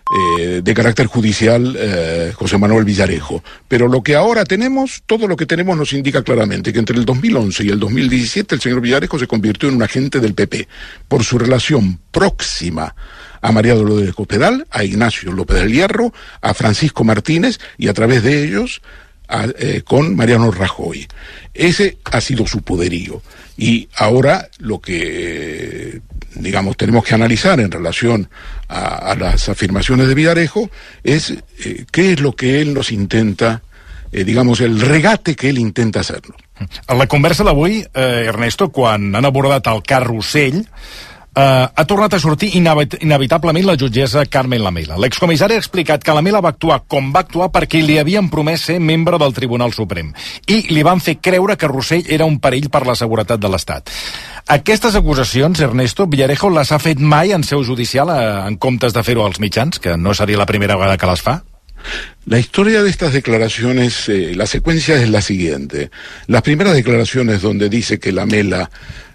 de carácter judicial José Manuel Villarejo. Pero lo que ahora tenemos, todo lo que tenemos nos indica claramente que entre el 2011 y el 2017 el señor Villarejo se convirtió en un agente del PP por su relación próxima a María Dolores Cospedal, a Ignacio López del Hierro, a Francisco Martínez y a través de ellos con Mariano Rajoy. Ese ha sido su poderío. Y ahora lo que, digamos, tenemos que analizar en relación a las afirmaciones de Villarejo es qué es lo que él nos intenta, digamos, el regate que él intenta hacernos. En la conversa d'avui, Ernesto, quan han abordat el cas Rossell, ha tornat a sortir inevitablement la jutgessa Carmen Lamela. L'excomissari ha explicat que Lamela va actuar com va actuar perquè li havien promès ser membre del Tribunal Suprem i li van fer creure que Rossell era un perill per la seguretat de l'Estat. Aquestes acusacions, Ernesto, Villarejo les ha fet mai en seu judicial en comptes de fer-ho als mitjans, que no seria la primera vegada que les fa? La historia de estas declaraciones, la secuencia es la siguiente. Las primeras declaraciones donde dice que Lamela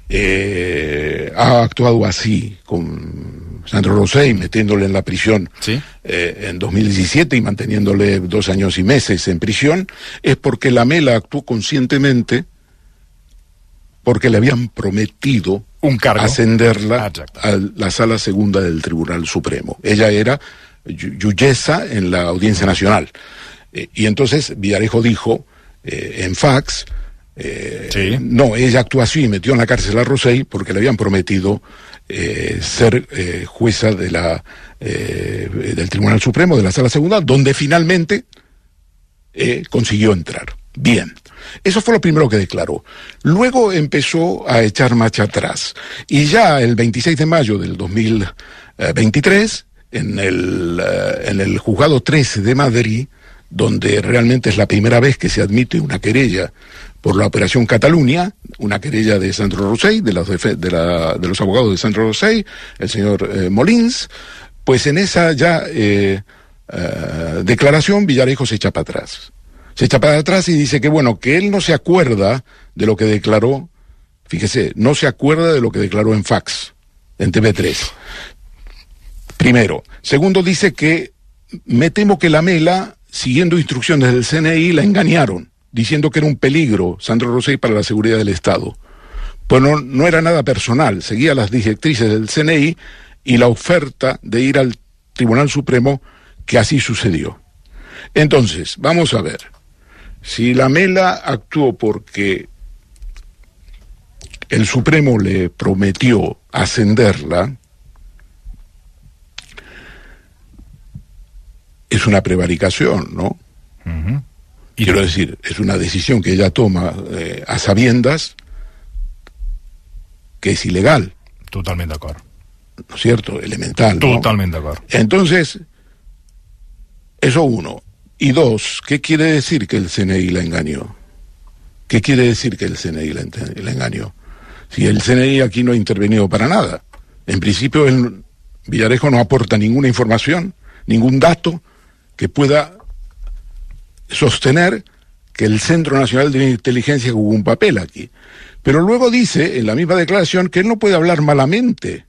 ha actuado así con Sandro Rosell, metiéndole en la prisión, ¿sí?, en 2017 y manteniéndole 2 años y meses en prisión, es porque Lamela actuó conscientemente porque le habían prometido un cargo, ascenderla a la Sala Segunda del Tribunal Supremo. Ella era yuyesa en la Audiencia Nacional. Y entonces Villarejo dijo en fax, sí, no, ella actuó así y metió en la cárcel a Rosell porque le habían prometido ser jueza de del Tribunal Supremo, de la Sala Segunda, donde finalmente consiguió entrar. Bien, eso fue lo primero que declaró. Luego empezó a echar marcha atrás. Y ya el 26 de mayo del 2023, en el Juzgado 13 de Madrid, donde realmente es la primera vez que se admite una querella por la Operación Cataluña, una querella de Sandro Rosell, de los abogados de Sandro Rosell, el señor Molins, pues en esa ya declaración Villarejo se echa para atrás. Se echa para atrás y dice que bueno, que él no se acuerda de lo que declaró, fíjese, no se acuerda de lo que declaró en fax, en TV3. Primero. Segundo, dice que me temo que Lamela, siguiendo instrucciones del CNI, la engañaron, diciendo que era un peligro Sandro Rosell para la seguridad del Estado. Pues no era nada personal, seguía las directrices del CNI y la oferta de ir al Tribunal Supremo, que así sucedió. Entonces, vamos a ver. Si Lamela actuó porque el Supremo le prometió ascenderla, es una prevaricación, ¿no? Uh-huh. Quiero decir, es una decisión que ella toma a sabiendas que es ilegal. Totalment d'acord. ¿No es cierto? Elemental, ¿no? Totalment d'acord. Entonces, eso uno. Y dos, ¿qué quiere decir que el CNI la engañó? ¿Qué quiere decir que el CNI la engañó? Si el CNI aquí no ha intervenido para nada. En principio, Villarejo no aporta ninguna información, ningún dato que pueda sostener que el Centro Nacional de Inteligencia jugó un papel aquí. Pero luego dice, en la misma declaración, que él no puede hablar malamente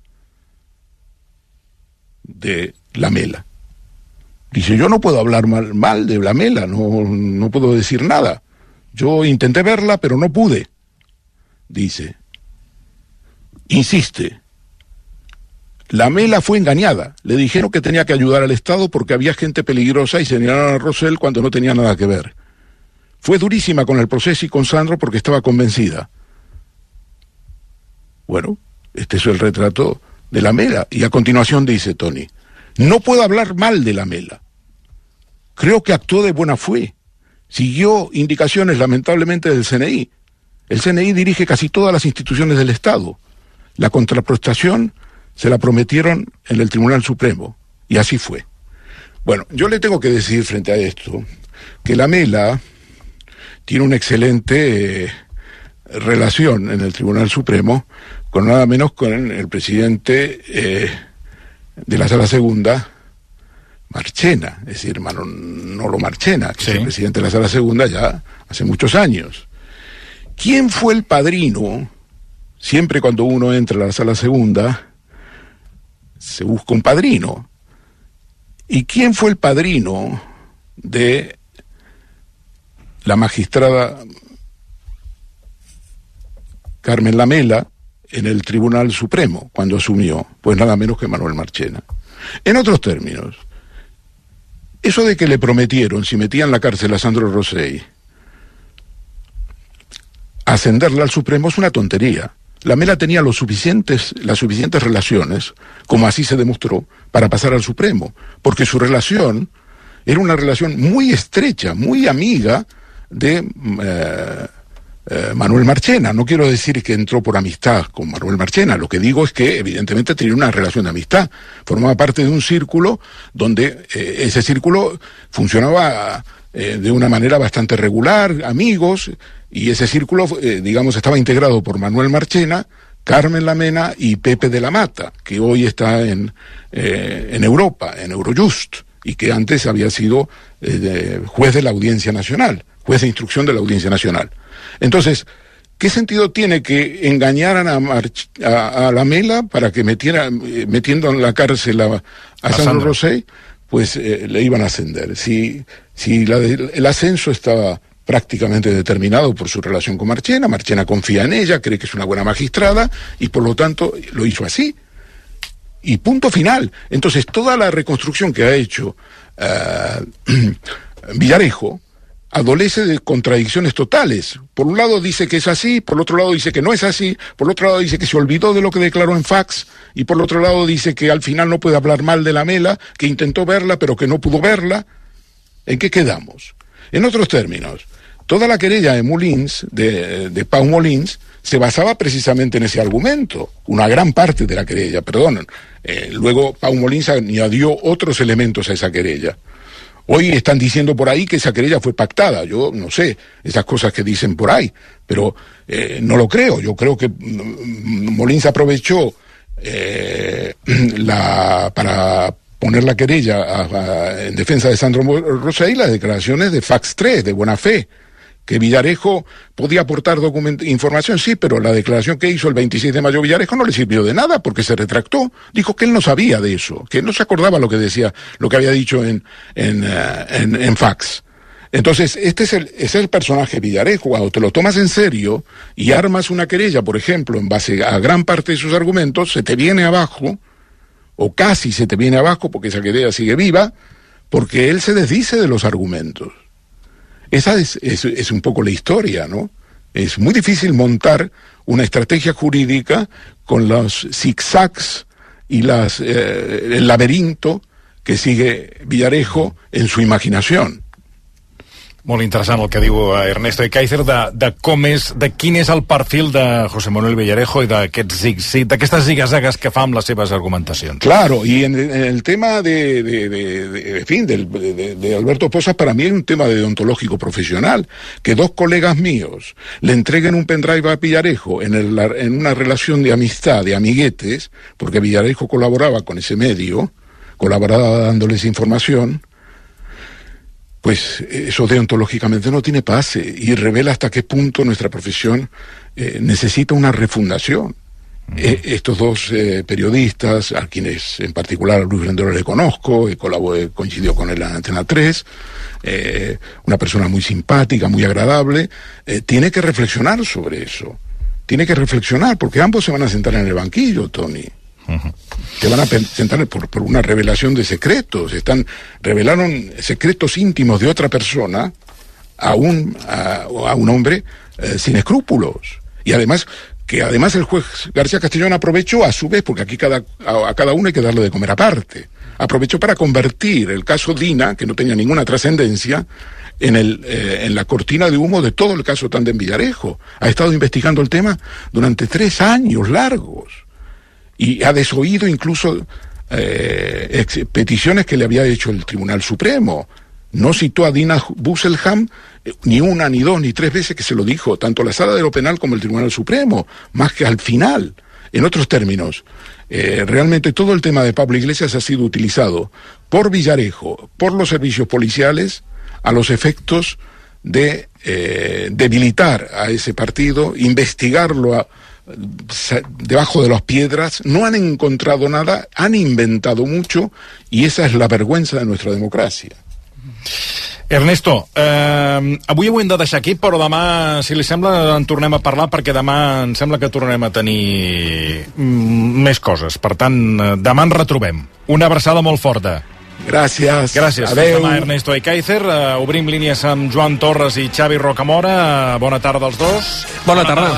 de Lamela. Dice, yo no puedo hablar mal de Lamela, no puedo decir nada. Yo intenté verla, pero no pude. Dice, insiste, Lamela fue engañada. Le dijeron que tenía que ayudar al Estado porque había gente peligrosa y señalaron a Rosell cuando no tenía nada que ver. Fue durísima con el proceso y con Sandro porque estaba convencida. Bueno, este es el retrato de Lamela. Y a continuación dice Tony, no puedo hablar mal de Lamela. Creo que actuó de buena fe. Siguió indicaciones, lamentablemente, del CNI. El CNI dirige casi todas las instituciones del Estado. La contraprestación se la prometieron en el Tribunal Supremo. Y así fue. Bueno, yo le tengo que decir frente a esto que Lamela tiene una excelente relación en el Tribunal Supremo con nada menos con el presidente de la Sala Segunda, Marchena, es decir, Manolo Marchena, que sí, es el presidente de la Sala Segunda ya hace muchos años. ¿Quién fue el padrino? Siempre cuando uno entra a la Sala Segunda, se busca un padrino. ¿Y quién fue el padrino de la magistrada Carmen Lamela en el Tribunal Supremo cuando asumió? Pues nada menos que Manuel Marchena. En otros términos, eso de que le prometieron, si metían en la cárcel a Sandro Rosell, ascenderla al Supremo, es una tontería. Lamela tenía las suficientes relaciones, como así se demostró, para pasar al Supremo, porque su relación era una relación muy estrecha, muy amiga de Manuel Marchena. No quiero decir que entró por amistad con Manuel Marchena, lo que digo es que evidentemente tenía una relación de amistad, formaba parte de un círculo donde ese círculo funcionaba de una manera bastante regular, amigos, y ese círculo, digamos, estaba integrado por Manuel Marchena, Carmen Lamela y Pepe de la Mata, que hoy está en Europa, en Eurojust, y que antes había sido juez de la Audiencia Nacional, juez de instrucción de la Audiencia Nacional. Entonces, ¿qué sentido tiene que engañaran a Lamela para que metiendo en la cárcel a Sandro Rosell? Pues le iban a ascender. Si el ascenso estaba prácticamente determinado por su relación con Marchena, Marchena confía en ella, cree que es una buena magistrada, y por lo tanto lo hizo así. Y punto final. Entonces, toda la reconstrucción que ha hecho Villarejo adolece de contradicciones totales. Por un lado dice que es así, por el otro lado dice que no es así, por el otro lado dice que se olvidó de lo que declaró en fax, y por el otro lado dice que al final no puede hablar mal de Lamela, que intentó verla pero que no pudo verla. ¿En qué quedamos? En otros términos, toda la querella de Molins, de Pau Molins, se basaba precisamente en ese argumento, una gran parte de la querella, perdón. Luego Pau Molins añadió otros elementos a esa querella. Hoy están diciendo por ahí que esa querella fue pactada. Yo no sé esas cosas que dicen por ahí, pero no lo creo. Yo creo que Molins aprovechó para poner la querella en defensa de Sandro Rosell las declaraciones de Fax 3, de buena fe, que Villarejo podía aportar información, sí, pero la declaración que hizo el 26 de mayo Villarejo no le sirvió de nada porque se retractó, dijo que él no sabía de eso, que él no se acordaba lo que decía, lo que había dicho en fax. Entonces, ese es el personaje Villarejo. Cuando te lo tomas en serio y armas una querella, por ejemplo, en base a gran parte de sus argumentos, se te viene abajo, o casi se te viene abajo porque esa querella sigue viva, porque él se desdice de los argumentos. Esa es un poco la historia, ¿no? Es muy difícil montar una estrategia jurídica con los zigzags y el laberinto que sigue Villarejo en su imaginación. Molt interessant el que diu Ernesto Ekaizer de quin és el perfil de José Manuel Villarejo y d'aquestes zigazagas que fa amb les seves argumentacions. Claro, y en el tema de Alberto Posas, para mí es un tema deontológico profesional, que dos colegas míos le entreguen un pendrive a Villarejo en una relación de amistad, de amiguetes, porque Villarejo colaboraba con ese medio, colaboraba dándoles información. Pues eso deontológicamente no tiene pase y revela hasta qué punto nuestra profesión necesita una refundación. Estos dos periodistas, a quienes en particular a Luis Grendero le conozco, coincidió con él en Antena 3, una persona muy simpática, muy agradable, tiene que reflexionar sobre eso. Tiene que reflexionar, porque ambos se van a sentar en el banquillo, Tony. Se van a sentar por una revelación de secretos. Revelaron secretos íntimos de otra persona a un hombre sin escrúpulos. Y además el juez García Castellón aprovechó a su vez, porque aquí a cada uno hay que darle de comer aparte, aprovechó para convertir el caso Dina, que no tenía ninguna trascendencia, en la cortina de humo de todo el caso Tándem Villarejo. Ha estado investigando el tema durante 3 años largos. Y ha desoído incluso peticiones que le había hecho el Tribunal Supremo. No citó a Dina Busselham ni una, ni dos, ni 3 veces que se lo dijo, tanto la Sala de lo Penal como el Tribunal Supremo, más que al final. En otros términos, realmente todo el tema de Pablo Iglesias ha sido utilizado por Villarejo, por los servicios policiales, a los efectos de debilitar a ese partido, investigarlo debajo de las piedras, no han encontrado nada, han inventado mucho, y esa es la vergüenza de nuestra democracia. Ernesto, avui ho hem de deixar aquí, però demà, si li sembla, en tornem a parlar, perquè demà em sembla que tornarem a tenir més coses. Per tant, demà ens retrobem. Una abraçada molt forta. Gràcies. Adéu. Demà, Ernesto Ekaizer. Obrim línies amb Joan Torres i Xavi Rocamora. Bona tarda als dos. Bona tarda.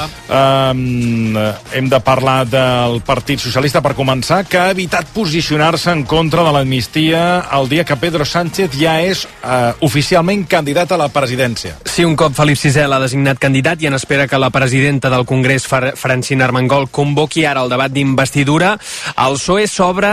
Hem de parlar del Partit Socialista, per començar, que ha evitat posicionar-se en contra de l'amnistia el dia que Pedro Sánchez ja és oficialment candidat a la presidència. Sí, un cop Felip VI l'ha designat candidat i en espera que la presidenta del Congrés, Francina Armengol, convoqui ara el debat d'investidura, el PSOE s'obre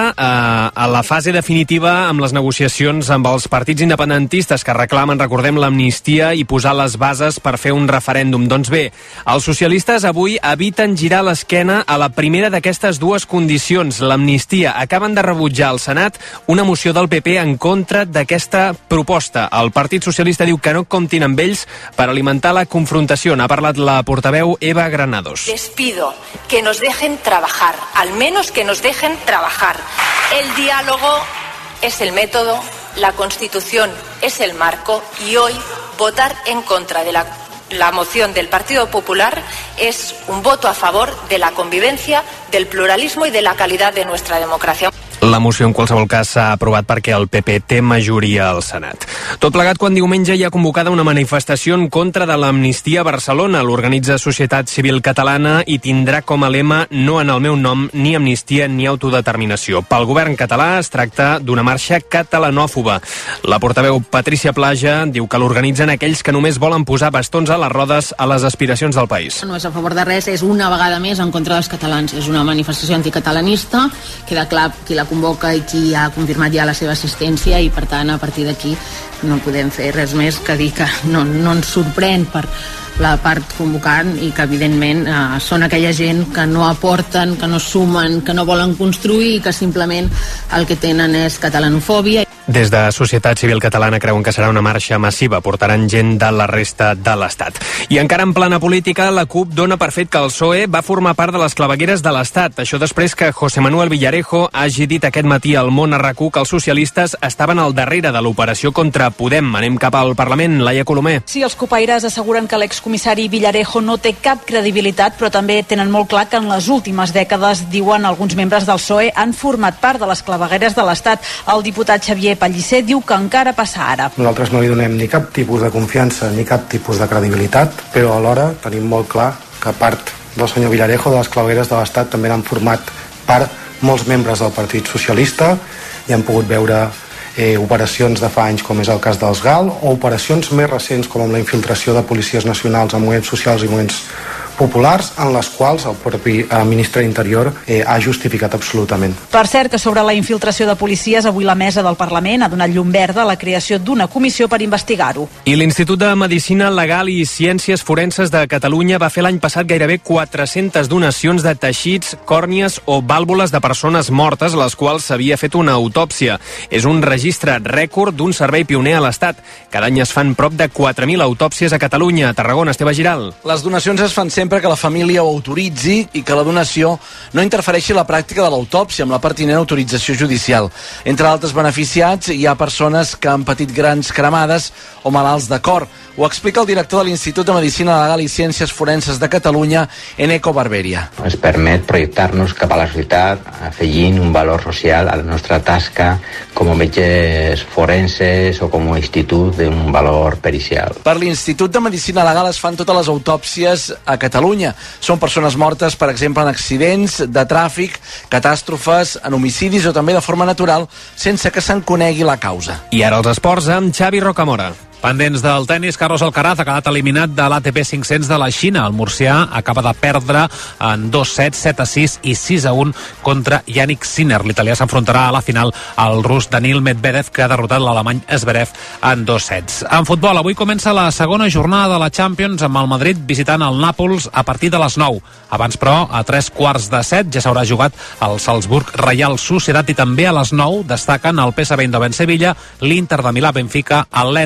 a la fase definitiva amb les negociacions amb els partits independentistes que reclamen, recordem, l'amnistia i posar les bases per fer un referèndum. Doncs bé, els socialistes avui eviten girar l'esquena a la primera d'aquestes dues condicions, l'amnistia. Acaben de rebutjar al Senat una moció del PP en contra d'aquesta proposta. El Partit Socialista diu que no comptin amb ells per alimentar la confrontació. N'ha parlat la portaveu Eva Granados. Les pido que nos dejen trabajar, al menos que nos dejen trabajar. El diálogo es el método, la Constitución es el marco, y hoy votar en contra de la moción del Partido Popular es un voto a favor de la convivencia, del pluralismo y de la calidad de nuestra democracia. La moció en qualsevol cas s'ha aprovat perquè el PP té majoria al Senat. Tot plegat quan diumenge hi ha convocada una manifestació en contra de l'amnistia a Barcelona. L'organitza Societat Civil Catalana i tindrà com a lema "No en el meu nom, ni amnistia ni autodeterminació". Pel govern català es tracta d'una marxa catalanòfoba. La portaveu Patricia Plaja diu que l'organitzen aquells que només volen posar bastons a les rodes a les aspiracions del país. No és a favor de res, és una vegada més en contra dels catalans. És una manifestació anticatalanista, queda clar qui la convoca i qui ha confirmat ja la seva assistència, i per tant a partir d'aquí no podem fer res més que dir que no ens sorprèn per la part convocant i que evidentment són aquella gent que no aporten, que no sumen, que no volen construir i que simplement el que tenen és catalanofòbia. Des de Societat Civil Catalana creuen que serà una marxa massiva, portaran gent de la resta de l'Estat. I encara en plana política, la CUP dona per fet que el PSOE va formar part de les clavegueres de l'Estat. Això després que José Manuel Villarejo hagi dit aquest matí al Món a RAC1 que els socialistes estaven al darrere de l'operació contra Podem. Anem cap al Parlament, Laia Colomer. Sí, els copaires asseguren que l'excomissari Villarejo no té cap credibilitat, però també tenen molt clar que en les últimes dècades, diuen alguns membres del PSOE, han format part de les clavegueres de l'Estat. El diputat Xavier Pellicer diu que encara passa ara. Nosaltres no li donem ni cap tipus de confiança ni cap tipus de credibilitat, però alhora tenim molt clar que a part del senyor Villarejo, de les clavegueres de l'Estat també n'han format part molts membres del Partit Socialista i han pogut veure operacions de fa anys com és el cas dels GAL o operacions més recents com amb la infiltració de policies nacionals en moviments socials i moviments populars, en les quals el propi ministre d'Interior ha justificat absolutament. Per cert, que sobre la infiltració de policies, avui la mesa del Parlament ha donat llum verda a la creació d'una comissió per investigar-ho. I l'Institut de Medicina Legal i Ciències Forenses de Catalunya va fer l'any passat gairebé 400 donacions de teixits, còrnies o vàlvules de persones mortes, les quals s'havia fet una autòpsia. És un registre rècord d'un servei pioner a l'Estat. Cada any es fan prop de 4.000 autòpsies a Catalunya. A Tarragona, Esteve Giral. Les donacions es fan sempre que la família ho autoritzi i que la donació no interfereixi la pràctica de l'autòpsia amb la pertinent autorització judicial. Entre altres beneficiats hi ha persones que han patit grans cremades o malalts de cor. Ho explica el director de l'Institut de Medicina Legal i Ciències Forenses de Catalunya, Eneco Barberia. Ens permet projectar-nos cap a la societat afegint un valor social a la nostra tasca com a metges forenses o com a institut d'un valor pericial. Per l'Institut de Medicina Legal es fan totes les autòpsies a Catalunya. Són persones mortes, per exemple, en accidents de tràfic, catàstrofes, en homicidis o també de forma natural, sense que se'n conegui la causa. I ara els esports amb Xavi Rocamora. Pendents del tennis, Carlos Alcaraz ha quedat eliminat de l'ATP 500 de la Xina. El murcià acaba de perdre en 2 sets, 7-6 i 6-1 contra Yannick Sinner. L'italià s'enfrontarà a la final al rus Daniil Medvedev, que ha derrotat l'alemany Zverev en 2 sets. En futbol, avui comença la segona jornada de la Champions amb el Madrid visitant el Nàpols a partir de les 9. Abans, però, a 3:15 ja s'haurà jugat el Salzburg Real Societat i també a les 9 destaquen el PSV Eindhoven Sevilla, l'Inter de Milà Benfica, el Lens Arsenal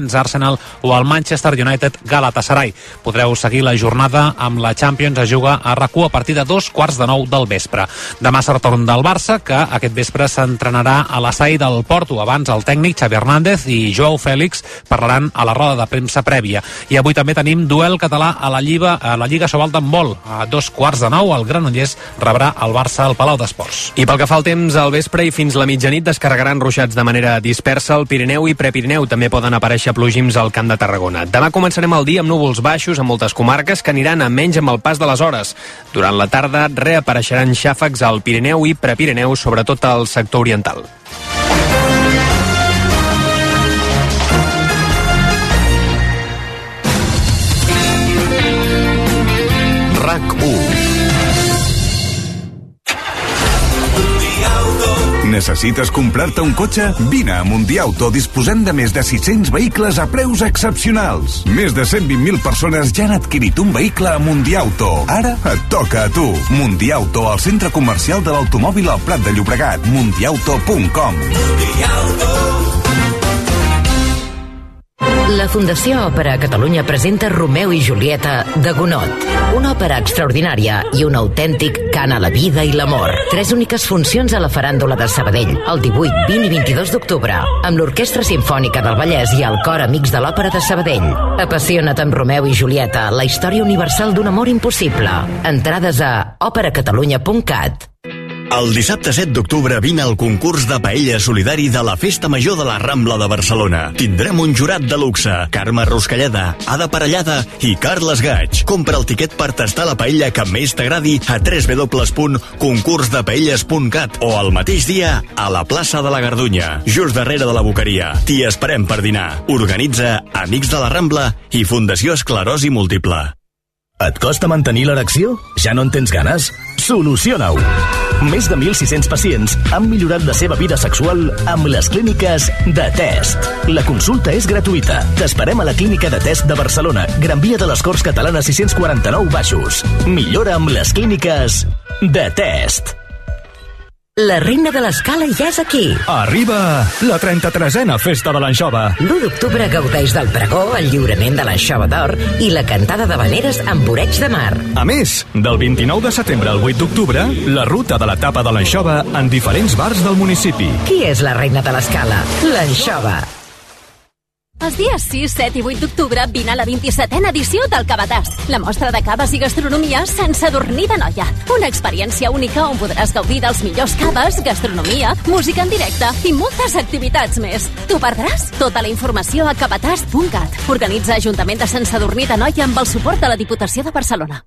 Arsenal o el Manchester United Galatasaray. Podreu seguir la jornada amb la Champions. Es juga a RAC1 a partir de 8:45 del vespre. Demà serà torn del Barça, que aquest vespre s'entrenarà a l'Assaí del Porto. Abans el tècnic Xavi Hernández i Joao Fèlix parlaran a la roda de premsa prèvia. I avui també tenim duel català a la Lliga Sobal d'handbol. A 8:15 el Granollers rebrà el Barça al Palau d'Esports. I pel que fa al temps, al vespre i fins la mitjanit descarregaran ruixats de manera dispersa al Pirineu i Prepirineu. També poden aparèixer plogims al Camp de Tarragona. Demà començarem el dia amb núvols baixos a moltes comarques que aniran a menys amb el pas de les hores. Durant la tarda reapareixeran xàfecs al Pirineu i Prepirineu, sobretot al sector oriental. RAC1. Necessites comprar-te un cotxe? Vine a Mundiauto, disposem de més de 600 vehicles a preus excepcionals. Més de 120.000 persones ja han adquirit un vehicle a Mundiauto. Ara et toca a tu. Mundiauto, al centre comercial de l'automòbil al Prat de Llobregat. Mundiauto.com. La Fundació Òpera Catalunya presenta Romeu i Julieta de Gounod. Una òpera extraordinària i un autèntic cant a la vida i l'amor. 3 úniques funcions a la Faràndula de Sabadell, el 18, 20 i 22 d'octubre, amb l'Orquestra Simfònica del Vallès i el Cor Amics de l'Òpera de Sabadell. Apassiona't amb Romeu i Julieta, la història universal d'un amor impossible. Entrades a operacatalunya.cat. El dissabte 7 d'octubre vine al concurs de paella solidari de la Festa Major de la Rambla de Barcelona. Tindrem un jurat de luxe, Carme Ruscalleda, Ada Parellada i Carles Gaig. Compra el tiquet per tastar la paella que més t'agradi a www.concursdepaelles.cat o al mateix dia a la plaça de la Gardunya, just darrere de la Boqueria. T'hi esperem per dinar. Organitza Amics de la Rambla i Fundació Esclerosi Múltiple. Et costa mantenir l'erecció? Ja no en tens ganes? Soluciona-ho! Més de 1.600 pacients han millorat la seva vida sexual amb les clíniques de Test. La consulta és gratuïta. T'esperem a la clínica de Test de Barcelona, Gran Via de les Corts Catalanes 649 Baixos. Millora amb les clíniques de Test. La reina de l'escala ja és aquí. Arriba la 33a Festa de l'Anxova. L'1 d'octubre gaudeix del pregó, el lliurament de l'Anxova d'Or i la cantada d'havaneres amb oreig de mar. A més, del 29 de setembre al 8 d'octubre, la ruta de la tapa de l'Anxova en diferents bars del municipi. Qui és la reina de l'escala? L'Anxova. Els dies 6, 7 i 8 d'octubre vine a la 27a edició del Cavatàs, la mostra de caves i gastronomia sense adornir de noia. Una experiència única on podràs gaudir dels millors caves, gastronomia, música en directe i moltes activitats més. T'ho perdràs? Tota la informació a cavatàs.cat. Organitza Ajuntament de Sant Sadurní d'Anoia amb el suport de la Diputació de Barcelona.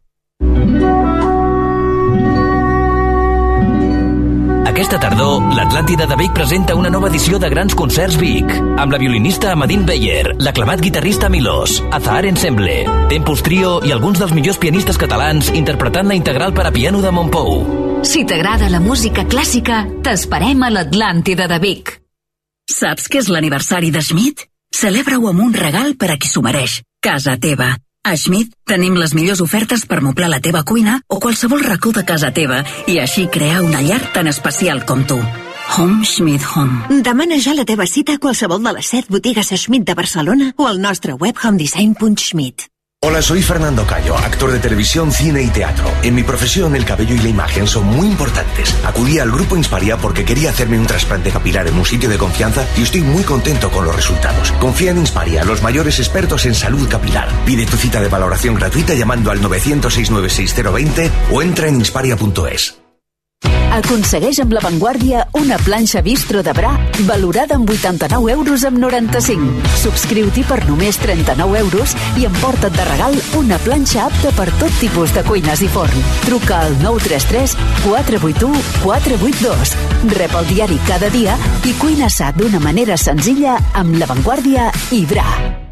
Aquesta tardor, l'Atlàntida de Vic presenta una nova edició de Grans Concerts Vic, amb la violinista Amadine Beyer, l'aclamat guitarrista Milós, Azahar Ensemble, Tempus Trio i alguns dels millors pianistes catalans interpretant la integral per a piano de Montpou. Si t'agrada la música clàssica, t'esperem a l'Atlàntida de Vic. Saps què és l'aniversari de Schmidt? Celebra-ho amb un regal per a qui s'ho mereix, casa teva. A Schmidt tenim les millors ofertes per moblar la teva cuina o qualsevol racó de casa teva i així crear una llar tan especial com tu. Home Schmidt Home. Demana ja la teva cita a qualsevol de les 7 botigues Schmidt de Barcelona o al nostre web homedesign.schmidt. Hola, soy Fernando Cayo, actor de televisión, cine y teatro. En mi profesión, el cabello y la imagen son muy importantes. Acudí al Grupo Insparia porque quería hacerme un trasplante capilar en un sitio de confianza y estoy muy contento con los resultados. Confía en Insparia, los mayores expertos en salud capilar. Pide tu cita de valoración gratuita llamando al 900-696-020 o entra en insparia.es. Aconsegueix amb La Vanguardia una planxa bistro de Bra valorada amb 89 euros amb 95. Subscriu-t'hi per només 39 euros i emporta't de regal una planxa apta per tot tipus de cuines i forn. Truca al 933 481 482. Rep el diari cada dia i cuina sa d'una manera senzilla amb La Vanguardia i Bra.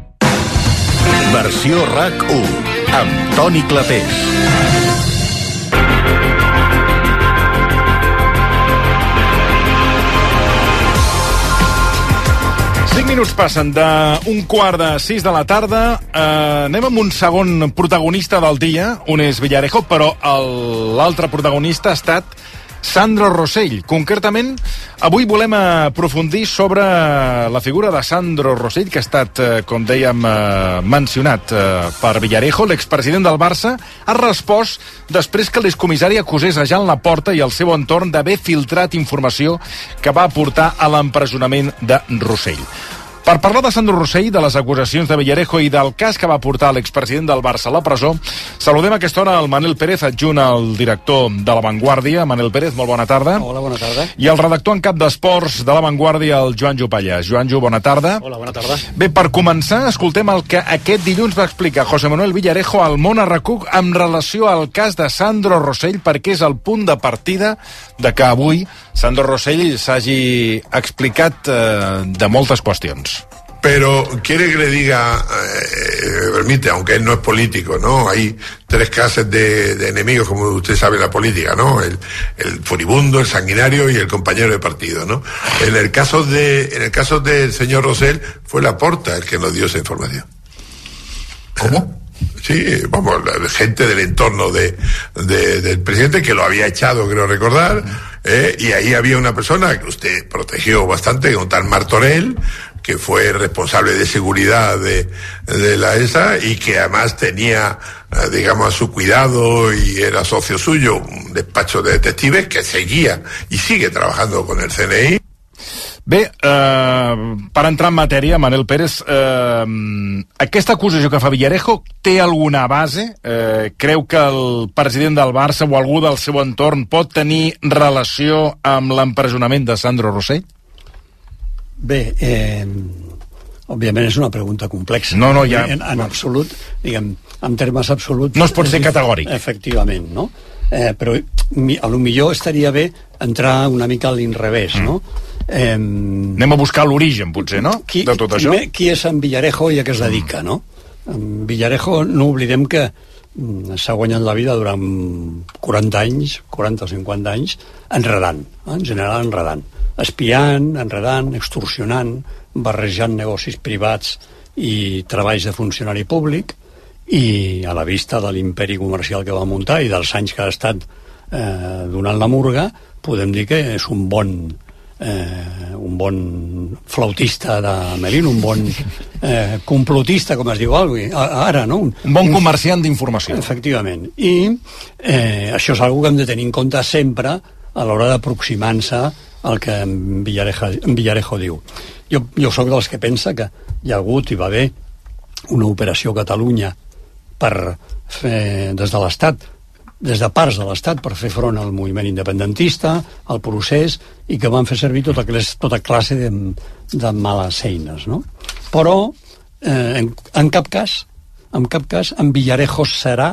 Versió RAC1 amb Toni Clapés. Minuts passen d'un 5:15 de la tarda. Anem amb un segon protagonista del dia. Un és Villarejo, però l'altre protagonista ha estat Sandro Rosell. Concretament, avui volem aprofundir sobre la figura de Sandro Rosell, que ha estat, com dèiem, mencionat per Villarejo. L'expresident del Barça ha respost després que l'excomissari acusés a Joan Laporta i el seu entorn d'haver filtrat informació que va portar a l'empresonament de Rosell. Per parlar de Sandro Rosell, de les acusacions de Villarejo i del cas que va portar l'expresident del Barça a la presó, saludem a aquesta hora el Manel Pérez, adjunt al director de La Vanguardia. Manel Pérez, molt bona tarda. Hola, bona tarda. I el redactor en cap d'esports de La Vanguardia, el Joanjo Pallàs. Joanjo, bona tarda. Hola, bona tarda. Bé, per començar, escoltem el que aquest dilluns va explicar José Manuel Villarejo al Món RAC1 amb relació al cas de Sandro Rosell, perquè és el punt de partida de que avui Sandro Rosell s'hagi explicat de moltes qüestions. Pero quiere que le diga, permite, aunque él no es político, ¿no? Hay tres clases de enemigos, como usted sabe en la política, ¿no? El furibundo, el sanguinario y el compañero de partido, ¿no? En el caso del señor Rosell, fue Laporta el que nos dio esa información. ¿Cómo? Sí, vamos, la gente del entorno del presidente, que lo había echado, creo recordar, y ahí había una persona que usted protegió bastante, un tal Martorell, que fue responsable de seguridad de la ESA y que además tenía, digamos, a su cuidado y era socio suyo, un despacho de detectives que seguía y sigue trabajando con el CNI. Bé, per entrar en matèria, Manel Pérez, aquesta acusació que fa Villarejo té alguna base? Creu que el president del Barça o algú del seu entorn pot tenir relació amb l'empresonament de Sandro Rosell? Bé, òbviament és una pregunta complexa. No, ja... En absolut, diguem, en termes absoluts... No es pot ser categòric. Efectivament, no? Però a lo millor estaria bé entrar una mica a l'inrevés, no? Anem a buscar l'origen, potser, no? De tot això. Qui és en Villarejo i a què es dedica, no? En Villarejo, no oblidem que s'ha guanyat la vida durant 40 anys, 40 o 50 anys, enredant, en general enredant. Espiant, enredant, extorsionant, barrejant negocis privats i treballs de funcionari públic, i a la vista de l'imperi comercial que va muntar i dels anys que ha estat donant la murga, podem dir que és un bon flautista de Melín, un bon complotista, com es diu ara, no? Un bon comerciant d'informació. Efectivament. I això és una cosa que hem de tenir en compte sempre a l'hora d'aproximar-se al que en Villarejo diu. Jo soc dels que pensa que hi ha hagut, hi va haver una operació a Catalunya des de l'Estat, des de parts de l'Estat, per fer front al moviment independentista, al procés, i que van fer servir tota classe de males eines, no? Però en cap cas en Villarejo serà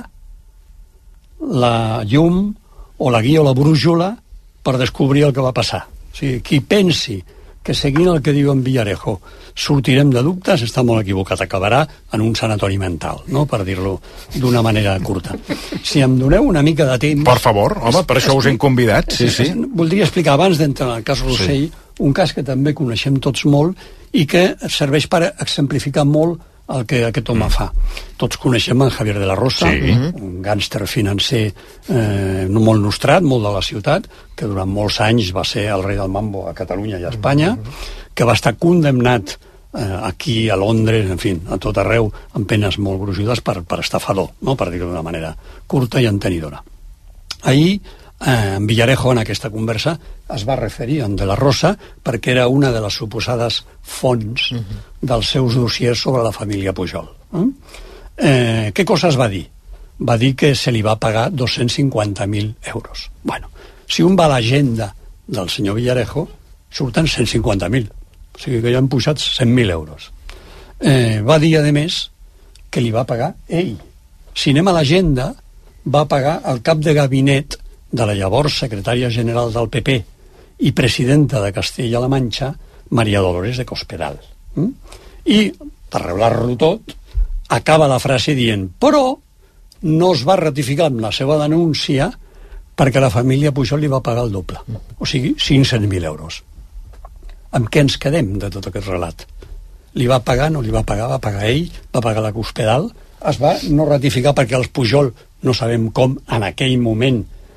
la llum o la guia o la brújula per descobrir el que va passar. O sigui, qui pensi que seguint el que diu en Villarejo sortirem de dubtes està molt equivocat, acabarà en un sanatori mental, no? Per dir-lo d'una manera curta. Si em doneu una mica de temps... Per favor, home, per això us hem convidat. Sí. Voldria explicar abans d'entrar en el cas Rosell un cas que també coneixem tots molt i que serveix per exemplificar molt el que aquest home fa. Tots coneixem en Javier de la Rosa, un gàngster financer molt nostrat, molt de la ciutat, que durant molts anys va ser el rei del mambo a Catalunya i a Espanya, que va estar condemnat aquí, a Londres, en fi, a tot arreu, amb penes molt gruixudes per estafador, no? Per dir-ho d'una manera curta i entenidora. Ahir, en Villarejo, en aquesta conversa, es va referir a De la Rosa perquè era una de les suposades fonts dels seus dossiers sobre la família Pujol. Què coses va dir? Va dir que se li va pagar 250.000 euros. Bueno, si un va a l'agenda del senyor Villarejo, surten 150.000. O sigui que ja han pujat 100.000 euros. Va dir, a més, que li va pagar ell. Si anem a l'agenda, va pagar el cap de gabinet de la llavors secretària general del PP i presidenta de Castella-La Manxa, Maria Dolores de Cospedal. I, per reblar-lo tot, acaba la frase dient però no es va ratificar amb la seva denúncia perquè la família Pujol li va pagar el doble, o sigui, 500.000 euros. Amb què ens quedem de tot aquest relat? Li va pagar, no li va pagar, va pagar ell, va pagar la Cospedal, es va no ratificar perquè els Pujol, no sabem com, en aquell moment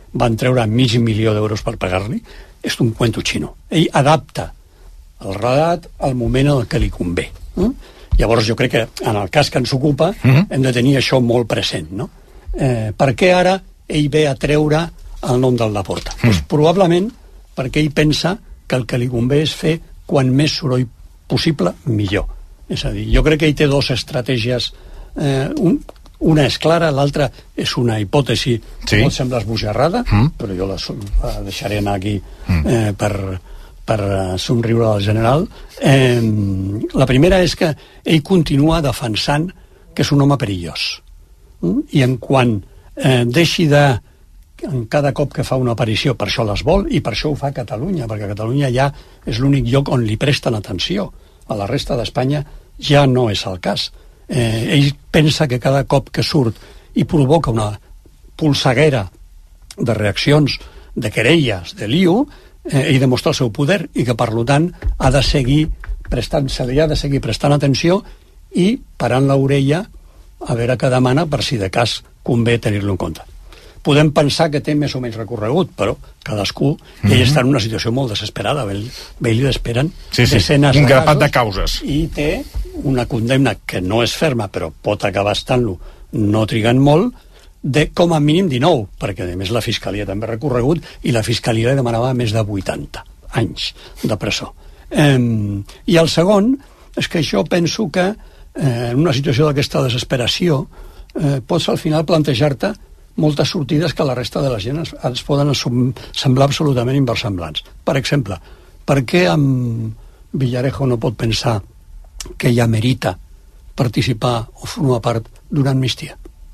van treure $500,000 per pagar-li, és un cuento xino. Ell adapta el relat al moment en què li convé. Llavors jo crec que en el cas que ens ocupa hem de tenir això molt present, no? Per què ara ell ve a treure el nom del Laporta? Pues probablement perquè ell pensa que el que li convé és fer quan més soroll possible, millor. És a dir, jo crec que ell té dues estratègies, una és clara, l'altra és una hipòtesi que pot semblar esbojarrada, però jo la deixaré anar aquí per somriure al general. La primera és que ell continua defensant que és un home perillós. I en quan deixi de, en cada cop que fa una aparició, per això les vol, i per això ho fa a Catalunya, perquè a Catalunya ja és l'únic lloc on li presten atenció. A la resta d'Espanya ja no és el cas. Ell pensa que cada cop que surt i provoca una polseguera de reaccions, de querelles, de lío, ell demostra el seu poder i que, per tant, ha de seguir se li ha de seguir prestant atenció i parant l'orella a veure què demana per si de cas convé tenir-lo en compte. Podem pensar que té més o menys recorregut, però cadascú, ell està en una situació molt desesperada, ell li esperen desenes un grapat de causes. I té una condemna que no és ferma, però pot acabar estant-lo no trigant molt, de com a mínim 19, perquè a més la Fiscalia també ha recorregut i la Fiscalia li demanava més de 80 anys de presó. I el segon és que jo penso que en una situació d'aquesta desesperació pots al final plantejar-te moltes sortides que a la resta de la gent ens poden semblar absolutament inversemblants. Per exemple, per què Villarejo no pot pensar que ella merita participar o formar part d'una amnistia?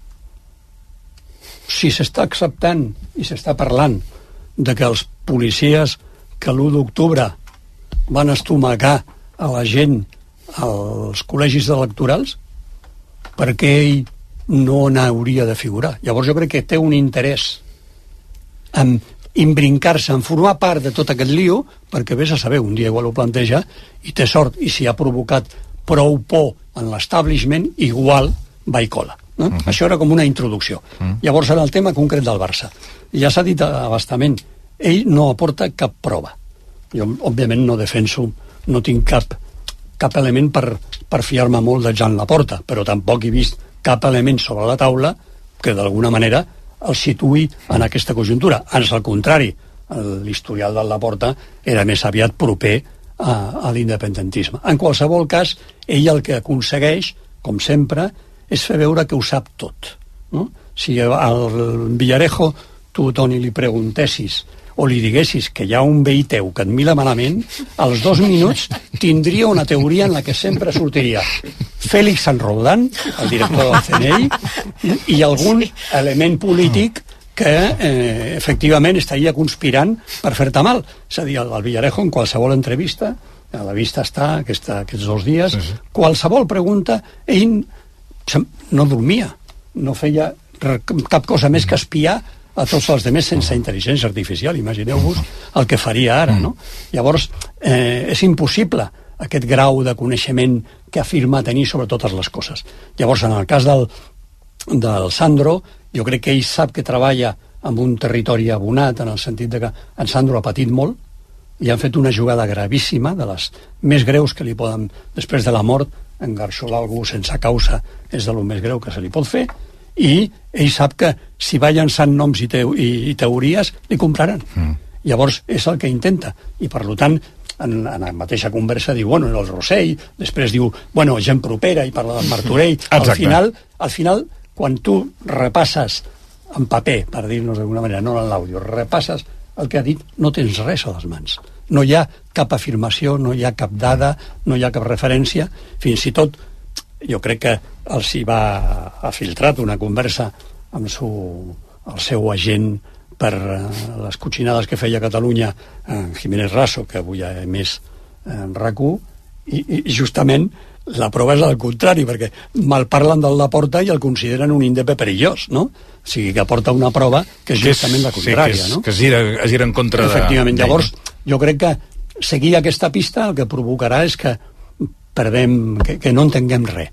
Si s'està acceptant i s'està parlant de que els policies que l'1 d'octubre van estomacar a la gent als col·legis electorals, per què ell no n'hauria de figurar? Llavors jo crec que té un interès en imbrincar-se, en formar part de tot aquest lío, perquè vés a saber, un dia igual ho planteja i té sort, i si ha provocat prou por en l'establishment, igual va i cola. No? Això era com una introducció. Llavors, en el tema concret del Barça, ja s'ha dit a bastament, ell no aporta cap prova. Jo, òbviament, no defenso, no tinc cap element per fiar-me molt de Joan Laporta, però tampoc he vist cap element sobre la taula que d'alguna manera el situï en aquesta conjuntura. Ans al contrari, l'historial del Laporta era més aviat proper a l'independentisme. En qualsevol cas, ell el que aconsegueix, com sempre, és fer veure que ho sap tot. No? Si al Villarejo tu, Toni, li preguntessis o li diguessis que hi ha un veí teu que et mira malament, als 2 minuts tindria una teoria en la que sempre sortiria Félix San Roldán, el director del CNI, i algun element polític que efectivament estaria conspirant per fer-te mal. És a dir, el Villarejo en qualsevol entrevista, a la vista està aquests 2 dies, qualsevol pregunta, ell no dormia, no feia cap cosa més que espiar a tots els demés sense intel·ligència artificial. Imagineu-vos el que faria ara, no? Llavors, és impossible aquest grau de coneixement que afirma tenir sobre totes les coses. Llavors, en el cas del Sandro, jo crec que ell sap que treballa en un territori abonat, en el sentit de que en Sandro ha patit molt, i han fet una jugada gravíssima, de les més greus que li poden, després de la mort, engarxolar algú sense causa és de lo més greu que se li pot fer, i ell sap que si va llançant noms i teories li compraran. Llavors és el que intenta, i per tant en la mateixa conversa diu, bueno, el Rossell, després diu, bueno, gent propera, i parla del Martorell. Al final, quan tu repasses en paper, per dir-nos d'alguna manera, no en l'àudio, repasses el que ha dit, no tens res a les mans. No hi ha cap afirmació, no hi ha cap dada, no hi ha cap referència. Fins i tot, jo crec que els hi ha filtrat una conversa amb el seu agent per les cotxinades que feia a Catalunya, Jiménez Raso, que avui ha emès en RAC1, i justament la prova és al contrari, perquè malparlen del Laporta i el consideren un índepe perillós, no? O sigui, que aporta una prova que és justament la contrària, no? Que es gira en contra de... Efectivament, llavors, jo crec que seguir aquesta pista el que provocarà és que perdem, que no entenguem res.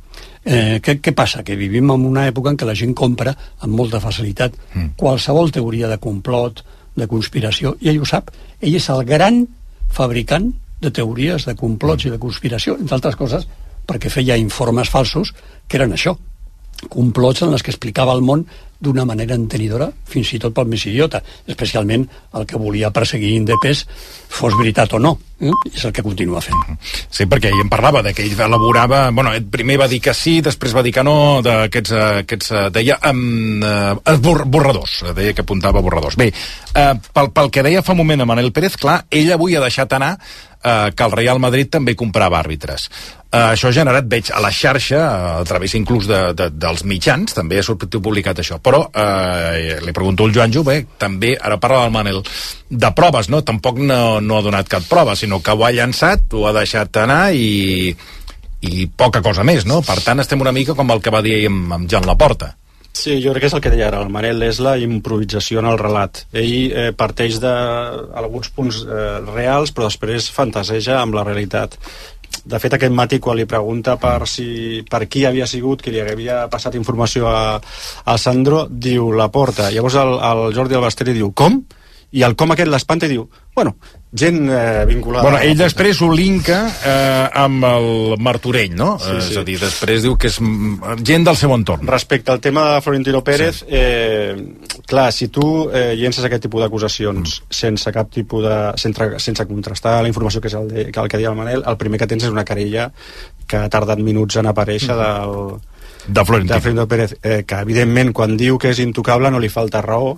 Què passa? Que vivim en una època en què la gent compra amb molta facilitat qualsevol teoria de complot, de conspiració, i ell ho sap. Ell és el gran fabricant de teories de complots i de conspiració, entre altres coses perquè feia informes falsos que eren això, complots en les que explicava el món d'una manera entenidora, fins i tot pel més idiota, especialment el que volia perseguir Indepes, fos veritat o no. És el que continua fent. Sí, perquè ell en parlava, que ell elaborava... Bueno, primer va dir que sí, després va dir que no, deia borradors, deia que apuntava borradors. Bé, pel que deia fa un moment a Manel Pérez, clar, ell avui ha deixat anar que el Real Madrid també comprava àrbitres. Això ha generat, veig, a la xarxa, a través inclús dels mitjans, també ha sortit publicat això. Però li pregunto al Joanjo, bé, també, ara parla del Manel, de proves, no? Tampoc no ha donat cap prova, sinó que ho ha llançat, ho ha deixat anar i poca cosa més, no? Per tant, estem una mica com el que va dir amb Jan Laporta. Sí, jo crec que és el que deia ara, el Manel és la improvisació en el relat. Ell parteix d'alguns punts reals, però després fantaseja amb la realitat. De fet, aquest matí, quan li pregunta per qui havia sigut, qui li havia passat informació a Sandro, diu Laporta. Llavors el Jordi Albasteri diu, com? I el com aquest l'espanta i diu, bueno, gent vinculada... Bueno, ell després ho linka amb el Martorell, no? Sí, sí. És a dir, després diu que és gent del seu entorn. Respecte al tema de Florentino Pérez, clar, si tu llences aquest tipus d'acusacions sense cap tipus de... sense contrastar la informació que és el que deia el Manel, el primer que tens és una querella que ha tardat minuts en aparèixer de Florentino Pérez, que evidentment quan diu que és intocable no li falta raó,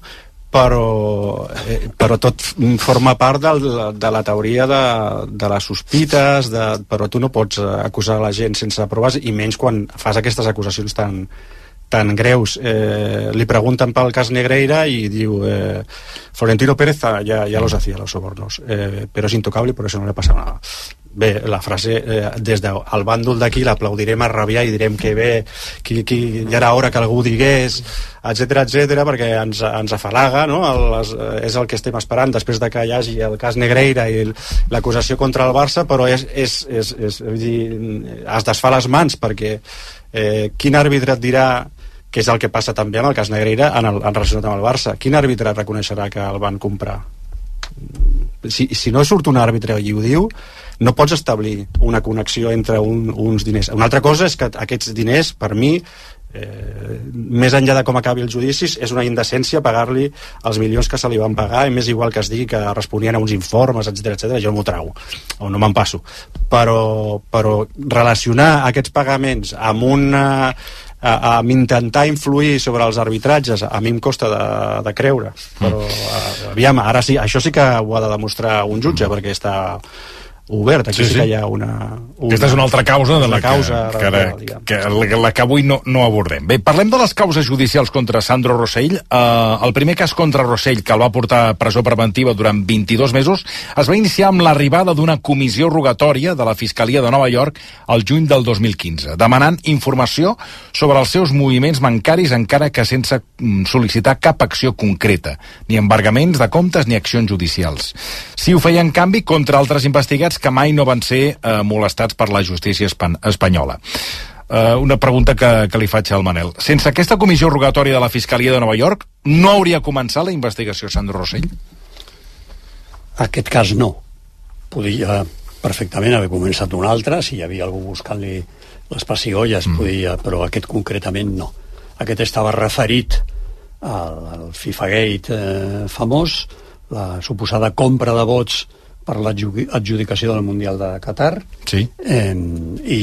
però tot forma part de la teoria de les sospites, però tu no pots acusar la gent sense proves, i menys quan fas aquestes acusacions tan greus. Li pregunten pel cas Negreira i diu Florentino Pérez ya los hacía los sobornos, pero es intocable y por eso no le pasa nada. Bé, la frase, des del bàndol d'aquí l'aplaudirem a rabiar i direm que bé, ja era hora que algú digués, etc, perquè ens afalaga, no? És el que estem esperant després de que hi hagi el cas Negreira i l'acusació contra el Barça, però vull dir, es desfà les mans, perquè quin àrbitre et dirà, que és el que passa també amb el cas Negreira en relacionat amb el Barça, quin àrbitre reconeixerà que el van comprar? Si no surt un àrbitre i ho diu, no pots establir una connexió entre uns diners. Una altra cosa és que aquests diners, per mi, més enllà de com acabi els judicis, és una indecència pagar-li els milions que se li van pagar, i més igual que es digui que responien a uns informes, etc, jo m'ho trago, o no me'n passo. Però relacionar aquests pagaments amb intentar influir sobre els arbitratges, a mi em costa de creure, però aviam, ara sí, això sí que ho ha de demostrar un jutge, perquè està obert, aquí sí que hi ha aquesta és una altra causa de la que avui no abordem. Bé, parlem de les causes judicials contra Sandro Rosell. El primer cas contra Rosell, que el va portar a presó preventiva durant 22 mesos, es va iniciar amb l'arribada d'una comissió rogatòria de la Fiscalia de Nova York al juny del 2015, demanant informació sobre els seus moviments bancaris, encara que sense sol·licitar cap acció concreta, ni embargaments de comptes ni accions judicials. Sí ho feia, en canvi, contra altres investigats que mai no van ser molestats per la justícia espanyola. Una pregunta que li faig al Manel. Sense aquesta comissió rogatòria de la Fiscalia de Nova York, no hauria començat la investigació Sandro Rosell? Aquest cas no. Podria perfectament haver començat un altre, si hi havia algú buscant-li les pessigolles, però aquest concretament no. Aquest estava referit al FIFA-Gate famós, la suposada compra de vots per l'adjudicació del Mundial de Qatar, i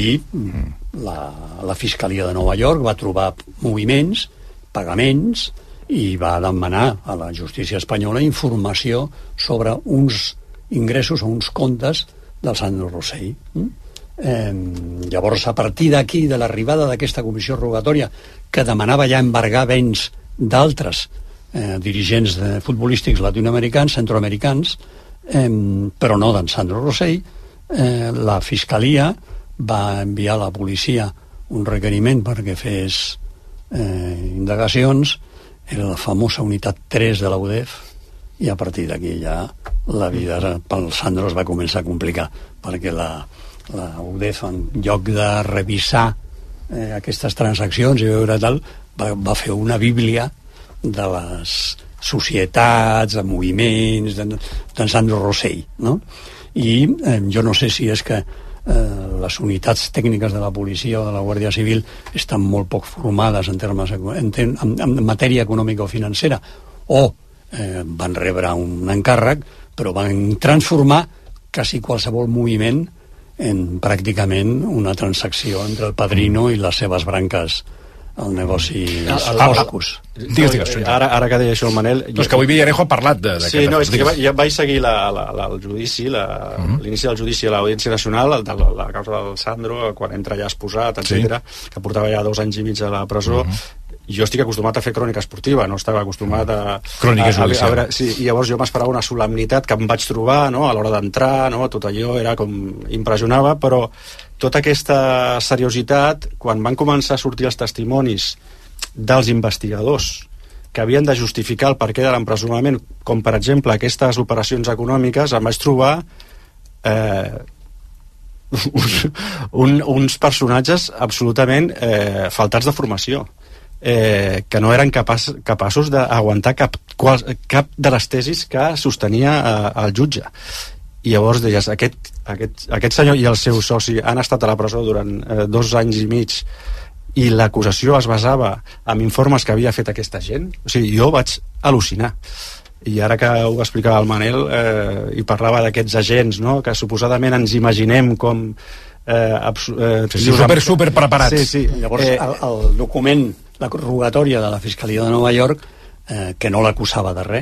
la Fiscalia de Nova York va trobar moviments, pagaments, i va demanar a la justícia espanyola informació sobre uns ingressos o uns comptes del Sandro Rosell. Llavors, a partir d'aquí, de l'arribada d'aquesta comissió rogatòria, que demanava ja embargar béns d'altres dirigents futbolístics latinoamericans, centroamericans, però no d'en Sandro Rosell, la Fiscalia va enviar a la policia un requeriment perquè fes indagacions. Era la famosa unitat 3 de la UDEF, i a partir d'aquí ja la vida pel Sandro es va començar a complicar, perquè la UDEF, en lloc de revisar aquestes transaccions i veure tal, va fer una bíblia de les societats, de moviments, d'en Sandro Rosell, no? I jo no sé si és que les unitats tècniques de la policia o de la Guàrdia Civil estan molt poc formades en matèria econòmica o financera, o van rebre un encàrrec, però van transformar quasi qualsevol moviment en pràcticament una transacció entre el padrino i les seves branques al negoci Oscus. Digues. Ara que deia això el Manel... Però és que avui Villarejo ha parlat de... Sí, no, és que ja vaig seguir el judici, l'inici del judici a l'Audiència Nacional, la causa del Sandro, quan entra ja exposat, etc., que portava ja 2 anys i mig a la presó. Jo estic acostumat a fer crònica esportiva, no estava acostumat a... Crònica judicial. Sí, i llavors jo m'esperava una solemnitat que em vaig trobar, no?, a l'hora d'entrar, no?, tot allò era com... impressionava, però tota aquesta seriositat, quan van començar a sortir els testimonis dels investigadors que havien de justificar el perquè de l'empresonament, com per exemple aquestes operacions econòmiques, em vaig trobar uns personatges absolutament faltats de formació, que no eren capaços d'aguantar cap de les tesis que sostenia el jutge. I llavors deies, aquest senyor i el seu soci han estat a la presó durant 2 anys i mig i l'acusació es basava en informes que havia fet aquesta gent. O sigui, jo vaig al·lucinar. I ara que ho explicava el Manel i parlava d'aquests agents, no?, que suposadament ens imaginem com super preparats. Sí. Llavors el document, la rogatòria de la Fiscalia de Nova York, que no l'acusava de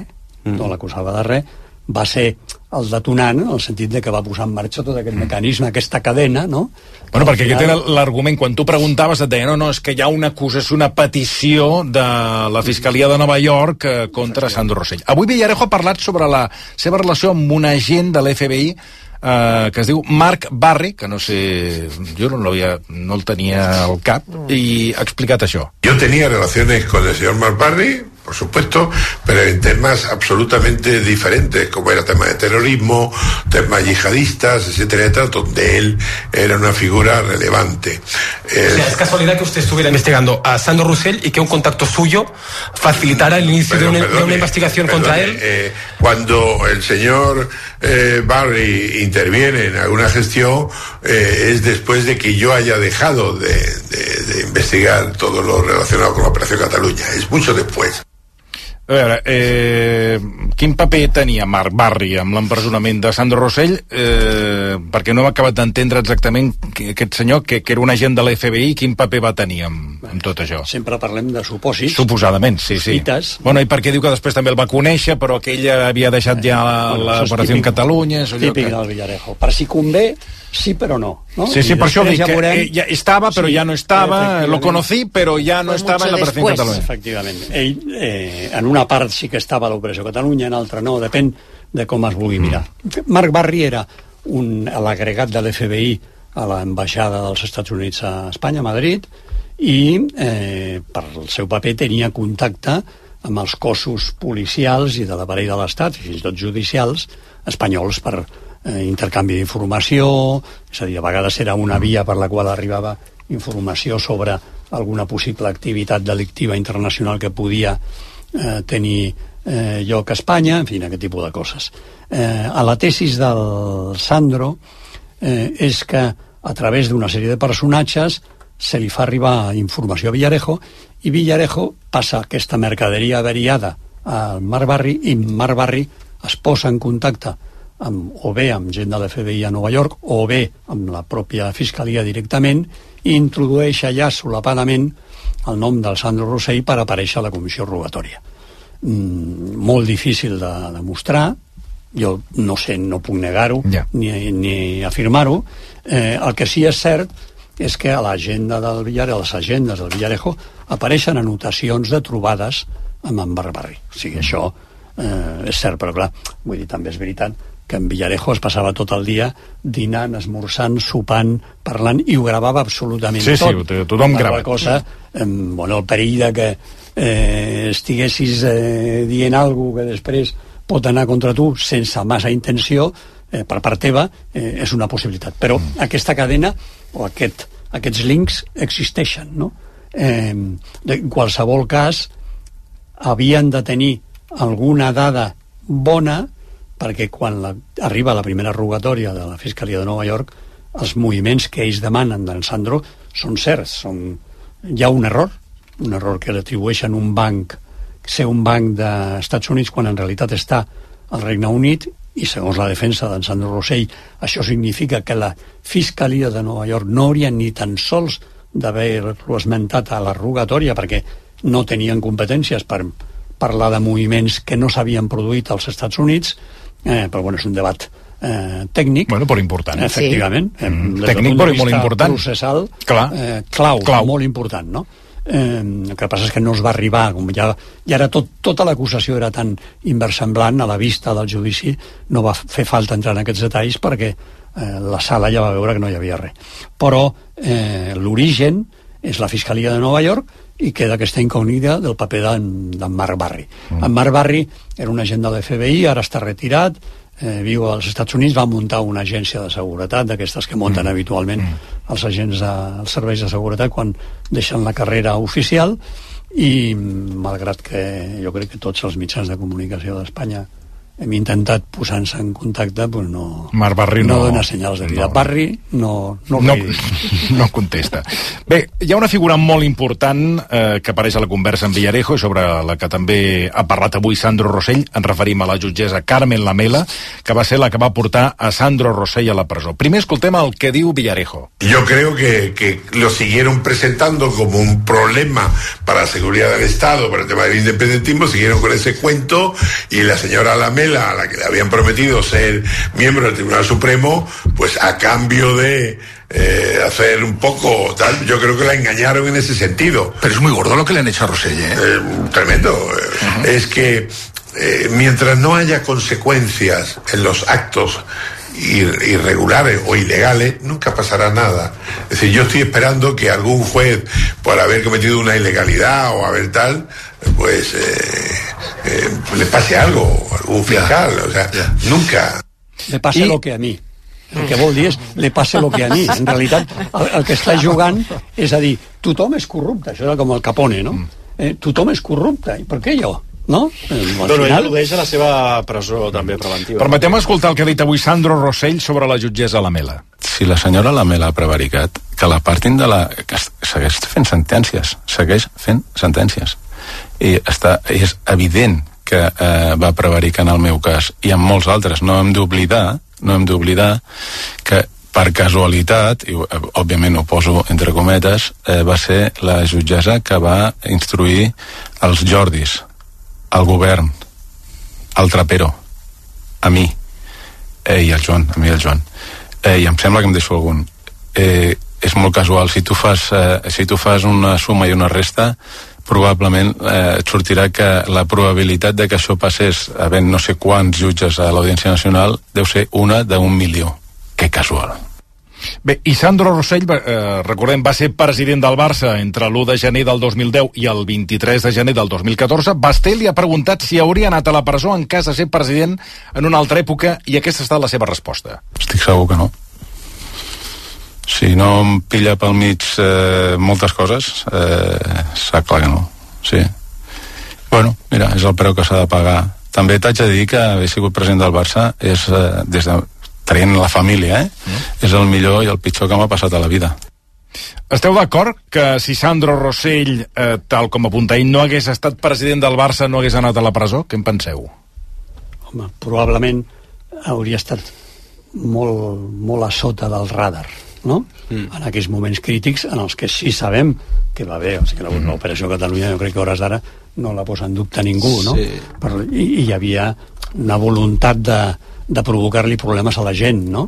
res, va ser el detonant, en el sentit de que va posar en marxa tot aquest mecanisme, aquesta cadena, no? Bueno, perquè aquest era l'argument. Quan tu preguntaves et deia, no, és que hi ha una acusació, una petició de la Fiscalia de Nova York contra Sandro Rosell. Avui Villarejo ha parlat sobre la seva relació amb un agent de l'FBI que es diu Mark Barry, que no sé, jo no el tenia al cap, i ha explicat això. Yo tenía relaciones con el señor Mark Barry, por supuesto, pero en temas absolutamente diferentes, como era tema de terrorismo, temas yihadistas, etcétera, donde él era una figura relevante. O sea, es casualidad que usted estuviera investigando a Sandro Rosell y que un contacto suyo facilitara el inicio de una investigación contra él. Cuando el señor Barry interviene en alguna gestión, es después de que yo haya dejado de investigar todo lo relacionado con la Operación Cataluña. Es mucho después. A veure, quin paper tenia Mark Barry amb l'empresonament de Sandro Rosell? Perquè no hem acabat d'entendre exactament aquest senyor, que era un agent de l'FBI, quin paper va tenir amb tot això? Sempre parlem de supòsits. Suposadament, sí. Bueno, i perquè diu que després també el va conèixer, però que ell havia deixat ja l'Operació Catalunya... Típic del Villarejo. Per si convé, sí però no. Sí, per això dic que ja estava, però ja no estava, lo conocí, però ja no estava en l'Operació Catalunya. Efectivament. Ell, en una part sí que estava a l'Operació Catalunya, en l'altra no, depèn de com es vulgui mirar. Mark Barry era l'agregat de l'FBI a l'ambaixada dels Estats Units a Espanya, a Madrid, i per el seu paper tenia contacte amb els cossos policials i de l'aparell de l'Estat, i fins i tot judicials, espanyols per intercanvi d'informació, és a dir, a vegades era una via per la qual arribava informació sobre alguna possible activitat delictiva internacional que podia tenir lloc a Espanya, en fi, aquest tipus de coses. A la tesis del Sandro és que a través d'una sèrie de personatges se li fa arribar informació a Villarejo i Villarejo passa aquesta mercaderia averiada al Mark Barry i Mark Barry es posa en contacte o bé amb gent de l'FBI a Nova York o bé amb la pròpia Fiscalia directament i introdueix allà solapadament el nom del Sandro Rosell per aparèixer a la comissió rogatòria. Molt difícil de demostrar, jo no sé, no puc negar-ho ni afirmar-ho. El que sí és cert és que a l'agenda del Villarejo, a les agendes del Villarejo, apareixen anotacions de trobades amb en Mark Barry. O sigui, això és cert, però clar, vull dir, també és veritat que en Villarejo es passava tot el dia dinant, esmorzant, sopant, parlant, i ho gravava absolutament tot. Sí, tothom grava. Cosa, el perill de que estiguessis dient alguna que després pot anar contra tu sense massa intenció per part teva, és una possibilitat. Però aquesta cadena o aquest aquests links existeixen, no? En qualsevol cas, havien de tenir alguna dada bona perquè quan arriba la primera rogatòria de la Fiscalia de Nova York, els moviments que ells demanen d'en Sandro són certs. Hi ha un error que l'atribueixen un banc, ser un banc dels Estats Units quan en realitat està al Regne Unit, i segons la defensa d'en Sandro Rosell això significa que la Fiscalia de Nova York no hauria ni tan sols d'haver-lo esmentat a la rogatòria perquè no tenien competències per parlar de moviments que no s'havien produït als Estats Units, però bueno, és un debat tècnic. Bueno, però important. Efectivament. Tècnic, però molt important. Processal, clau, molt important, no? El que passa és que no es va arribar, com ja era tota l'acusació era tan inversemblant, a la vista del judici no va fer falta entrar en aquests detalls perquè la sala ja va veure que no hi havia res. Però l'origen és la Fiscalia de Nova York i queda aquesta incògnita del paper d'en Mark Barry. En Mark Barry era un agent de l'FBI, ara està retirat, viu als Estats Units, va muntar una agència de seguretat, d'aquestes que munten habitualment els agents dels serveis de seguretat quan deixen la carrera oficial, i malgrat que jo crec que tots els mitjans de comunicació d'Espanya hem intentat posar-nos en contacte, pues no dona senyals de vida. Barry no contesta. Bé, hi ha una figura molt important que apareix a la conversa amb Villarejo i sobre la que també ha parlat avui Sandro Rosell. Ens referim a la jutgessa Carmen Lamela, que va ser la que va portar a Sandro Rosell a la presó. Primer escoltem el que diu Villarejo. Yo creo que lo siguieron presentando como un problema para la seguridad del Estado, para el tema del independentismo, siguieron con ese cuento, y la señora Lamela, a la que le habían prometido ser miembro del Tribunal Supremo, pues a cambio de hacer un poco tal, yo creo que la engañaron en ese sentido. Pero es muy gordo lo que le han hecho a Rosell, ¿eh? Tremendo. Es que mientras no haya consecuencias en los actos irregulares o ilegales, nunca pasará nada. Es decir, yo estoy esperando que algún juez, por haber cometido una ilegalidad o haber tal, pues le pase algo, algún fiscal, o sea, nunca. Le pase lo que a mi. El que vol dir és le pase lo que a mi. En realitat, el que està jugant és a dir, tothom és corrupte, això era com el Capone, no? Tothom és corrupte, i per què jo? No? Però ell al·ludeix a la seva presó també preventiva. Permetem escoltar el que ha dit avui Sandro Rosell sobre la jutgessa Lamela. Si la senyora Lamela ha prevaricat, que la partin de la... que segueix fent sentències, i és evident que va prevaricar en el meu cas i en molts altres. No hem d'oblidar que per casualitat, i òbviament ho poso entre cometes, va ser la jutgessa que va instruir els Jordis, al govern, al Trapero, a mi, i al Joan, i em sembla que em deixo algun. És molt casual. Si tu fas una suma i una resta, probablement et sortirà que la probabilitat de que això passés havent no sé quants jutges a l'Audiència Nacional deu ser una d'1 milió. Que casual. Bé, i Sandro Rosell, recordem, va ser president del Barça entre l'1 de gener del 2010 i el 23 de gener del 2014. Basté li ha preguntat si hauria anat a la presó en cas de ser president en una altra època, i aquesta ha estat la seva resposta. Estic segur que no. Si no em pilla pel mig moltes coses, està clar que no. Sí. Bueno, mira, és el preu que s'ha de pagar. També t'haig de dir que haver sigut president del Barça és, des de traient la família, és el millor i el pitjor que m'ha passat a la vida. Esteu d'acord que si Sandro Rosell, tal com apunta ell, no hagués estat president del Barça, no hagués anat a la presó? Què en penseu? Home, probablement hauria estat molt a sota del radar, no? En aquells moments crítics en els que sí sabem que va haver, o sigui, l'operació Catalunya, jo crec que a hores d'ara no la posa en dubte ningú, no? I hi havia una voluntat de provocar-li problemes a la gent, no?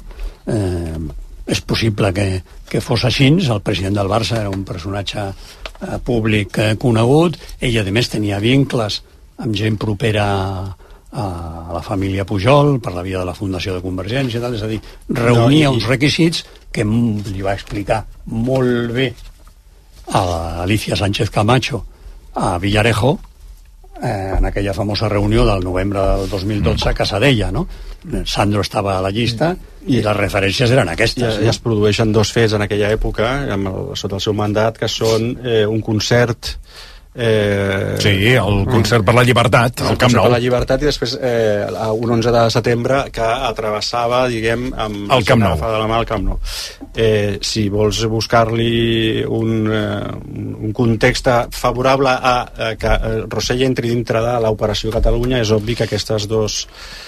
És possible que fos així. El president del Barça era un personatge públic conegut, ell a més tenia vincles amb gent propera a la família Pujol per la via de la Fundació de Convergència i tal, és a dir, reunia uns requisits que li va explicar molt bé a Alicia Sánchez Camacho, a Villarejo, en aquella famosa reunió del novembre del 2012 a casa d'ella, no? Sandro estava a la llista i les referències eren aquestes. I es produeixen dos fets en aquella època, sota el seu mandat, que són un concert... Sí, el concert per la llibertat, al Camp Nou. Per la llibertat, i després un 11 de setembre que atravessava, diguem, amb el Camp Nou. De la mà al Camp Nou. Si vols buscar-li un context favorable a que Rosell entri dintre de l'Operació Catalunya, és obvi que aquestes dues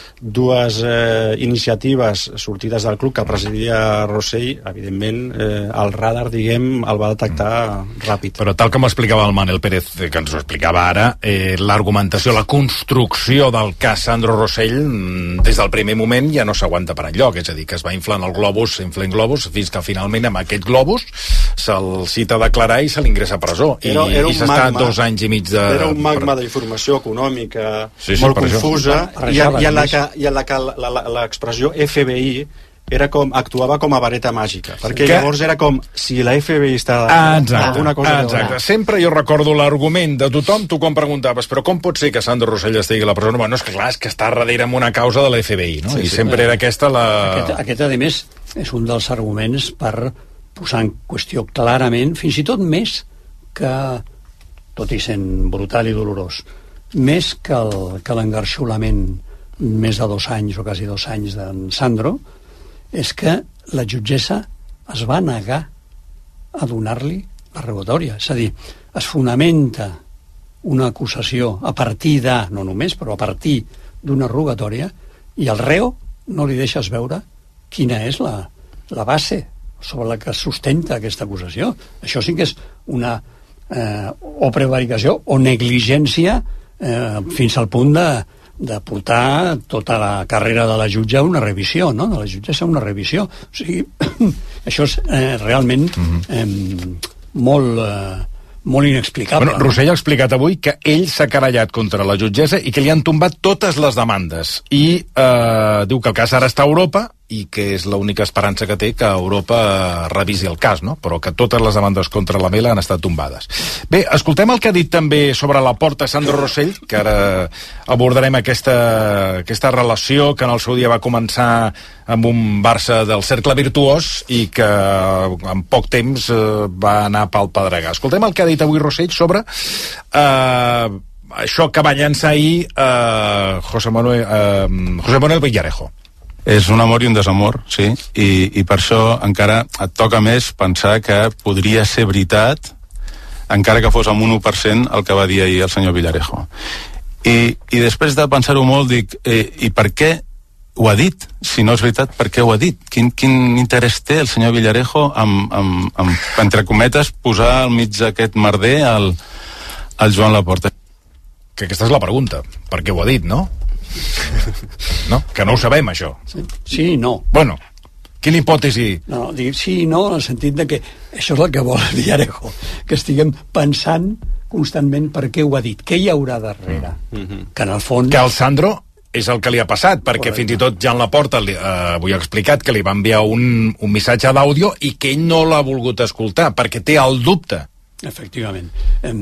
iniciatives sortides del club que presidia Rosell, evidentment el radar, diguem, el va detectar ràpid. Però tal com explicava el Manel Pérez, que ens ho explicava ara, l'argumentació, la construcció del cas Sandro Rosell des del primer moment ja no s'aguanta per enlloc, és a dir, que es va inflant el globus, fins que finalment amb aquest globus se'l cita a declarar i se l'ingressa a presó, i s'està 2 anys i mig de... Era un magma d'informació econòmica molt confusa, i en la que l'expressió FBI actuava com a vareta màgica, perquè llavors era com si la FBI està alguna cosa... Exacte, sempre jo recordo l'argument de tothom, tu quan preguntaves però com pot ser que Sandro Rosell estigui a la presó? Bueno, és que clar, és que està darrere amb una causa de la FBI, no? I sempre era aquesta la... Aquest, a més, és un dels arguments per posar en qüestió clarament, fins i tot més que, tot i sent brutal i dolorós, més que l'engarxolament més de 2 anys o quasi 2 anys d'en Sandro, és que la jutgessa es va negar a donar-li la revogatòria. És a dir, es fonamenta una acusació a partir de, no només, però a partir d'una rogatòria, i al reo no li deixes veure quina és la base sobre la que sustenta aquesta acusació. Això sí que és una o prevaricació o negligència fins al punt de portar tota la carrera de la jutge a una revisió, no? De la jutgessa a una revisió. O sigui, això és realment molt inexplicable. Bueno, Rosell ha explicat avui que ell s'ha querellat contra la jutgessa i que li han tombat totes les demandes. I diu que el cas ara està a Europa i que és l'única esperança que té que Europa revisi el cas, no? Però que totes les demandes contra la Mela han estat tombades. Bé, escoltem el que ha dit també sobre la porta Sandro Rosell, que ara abordarem aquesta relació que en el seu dia va començar amb un Barça del cercle virtuós i que en poc temps va anar pel pedregar. Escoltem el que ha dit avui Rosell sobre això que va llançar ahir José Manuel Villarejo. És un amor i un desamor, sí, i per això encara et toca més pensar que podria ser veritat, encara que fos amb un 1% el que va dir ahir el senyor Villarejo. I després de pensar-ho molt dic, i per què ho ha dit? Si no és veritat, per què ho ha dit? Quin interès té el senyor Villarejo amb entre cometes, posar al mig d'aquest merder al Joan Laporta? Que aquesta és la pregunta, per què ho ha dit, no? No? Que no ho sabem, això. Sí i no. Bueno, quina hipòtesi? No, dic sí i no, en el sentit de que això és el que vol Villarejo, que estiguem pensant constantment per què ho ha dit, què hi haurà darrere. Que en el fons... Que el Sandro és el que li ha passat, perquè correcte. Fins i tot Joan Laporta avui ha explicat que li va enviar un missatge d'àudio i que ell no l'ha volgut escoltar, perquè té el dubte. Efectivament.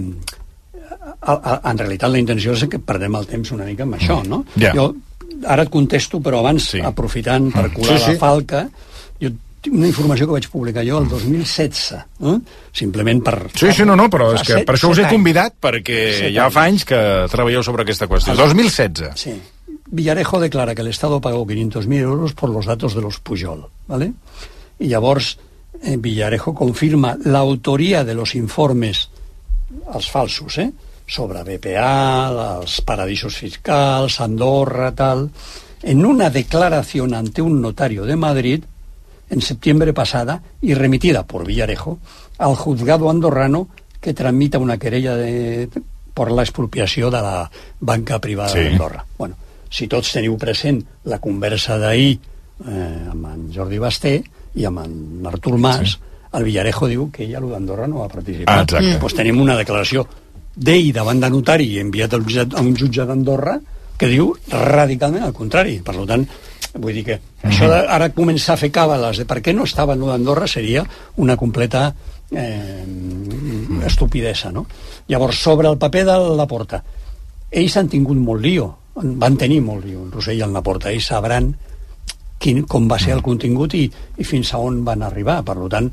En realitat la intenció és que perdem el temps una mica amb això, no? Yeah. Jo ara et contesto, però abans, aprofitant per colar la falca, jo tinc una informació que vaig publicar jo el 2016, simplement per... No, però és que per això us he convidat, perquè ja fa anys que treballeu sobre aquesta qüestió. 2016. Sí. Villarejo declara que el Estado pagó 500.000 euros por los datos de los Pujol, ¿vale? Y llavors Villarejo confirma la autoría de los informes, els falsos, sobre BPA, los paradisos fiscals, Andorra, tal, en una declaración ante un notario de Madrid en septiembre pasada y remitida por Villarejo al juzgado andorrano que tramita una querella por la expropiació de la banca privada d'Andorra. Bueno, si tots teniu present la conversa d'ahir amb en Jordi Basté i amb en Artur Mas, el Villarejo diu que ell a l'Andorra no va participar. Pues tenim una declaració d'ell davant de notari i enviat a un jutge d'Andorra que diu radicalment al contrari. Per tant, vull dir que això d'ara començar a fer càbales de per què no estava en l'Andorra seria una completa estupidesa, no? Llavors, sobre el paper de Laporta, ells han tingut molt lío, van tenir molt lío, en Rossell i en Laporta. Ells sabran com va ser el contingut i fins a on van arribar. Per tant,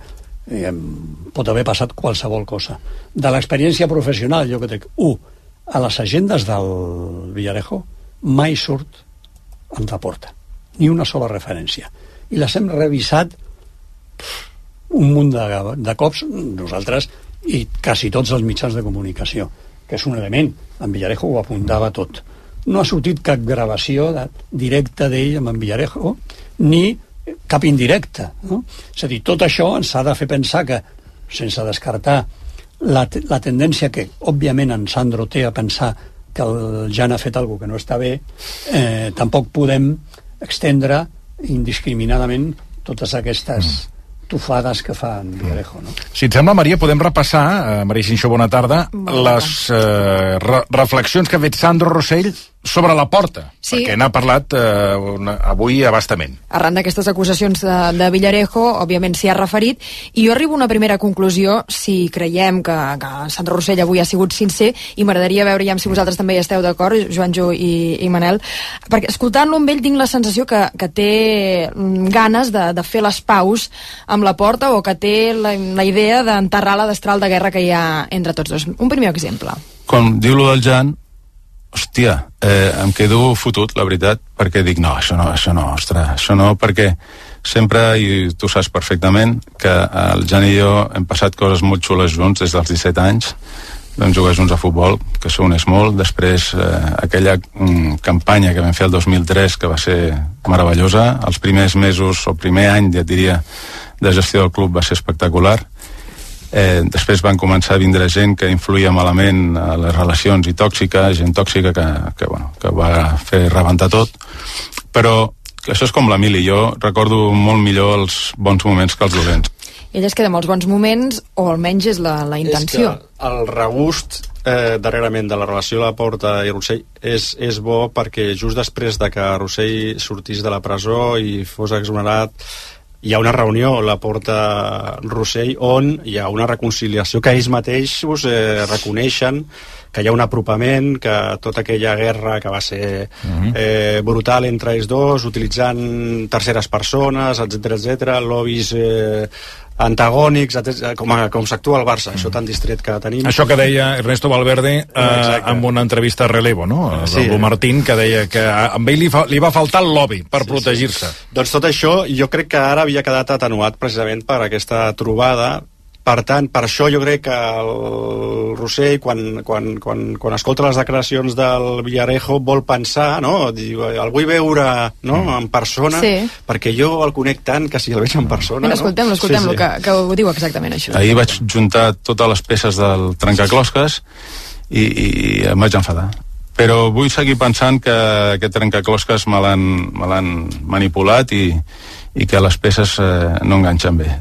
pot haver passat qualsevol cosa. De l'experiència professional, jo crec, a les agendes del Villarejo mai surt en Laporta, ni una sola referència. I les hem revisat un munt de cops, nosaltres i quasi tots els mitjans de comunicació, que és un element. En Villarejo ho apuntava tot. No ha sortit cap gravació directa d'ell amb en Villarejo, ni cap indirecta, no? És a dir, tot això ens ha de fer pensar que, sense descartar la tendència que, òbviament, en Sandro té a pensar que el Jan ha fet alguna que no està bé, tampoc podem extendre indiscriminadament totes aquestes tufades que fa en Villarejo, no? Si et sembla, Maria, podem repassar, Maria Xinxó, bona tarda, les reflexions que ha fet Sandro Rosell sobre Laporta, perquè n'ha parlat avui abastament. Arran d'aquestes acusacions de Villarejo, òbviament s'hi ha referit, i jo arribo a una primera conclusió, si creiem que Sandro Rosell avui ha sigut sincer, i m'agradaria veure ja si vosaltres també hi esteu d'acord, Joanjo i Manel, perquè escoltant-lo amb ell tinc la sensació que té ganes de fer les paus amb Laporta, o que té la idea d'enterrar la destral de guerra que hi ha entre tots dos. Un primer exemple. Com diu lo del Jan, hòstia, em quedo fotut, la veritat, perquè dic, no, això no, perquè sempre, i tu saps perfectament, que el Jan i jo hem passat coses molt xules junts des dels 17 anys, vam jugar junts a futbol, que s'ho uneix molt, després aquella campanya que vam fer el 2003, que va ser meravellosa, els primers mesos, o primer any, ja et diria, de gestió del club va ser espectacular. Després van començar a vindre gent que influïa malament a les relacions i tòxica, gent tòxica que va fer rebentar tot, però això és com l'Emili, jo recordo molt millor els bons moments que els dolents. Ell es queda amb els bons moments, o almenys és la intenció. És que el regust darrerament de la relació Laporta i Rossell és bo, perquè just després de que Rossell sortís de la presó i fos exonerat, hi ha una reunió, Laporta-Rossell, on hi ha una reconciliació que ells mateixos reconeixen que hi ha un apropament, que tota aquella guerra que va ser brutal entre ells dos, utilitzant terceres persones, etc, lobbies antagònics, com s'actua al Barça, això tan distret que tenim. Això que deia Ernesto Valverde en una entrevista a Relevo, no? Sí. El Martín, que deia que a ell li va faltar el lobby per protegir-se. Doncs tot això jo crec que ara havia quedat atenuat precisament per aquesta trobada. Per tant, per això jo crec que el Rossell, quan escolta les declaracions del Villarejo, vol pensar, no? Diu, el vull veure, no? En persona, perquè jo el conec tant que si el veig en persona... Escoltem-lo, que ho diu exactament això. Ahir vaig juntar totes les peces del trencaclosques i em vaig enfadar. Però vull seguir pensant que aquest trencaclosques me l'han manipulat i que les peces no enganxen bé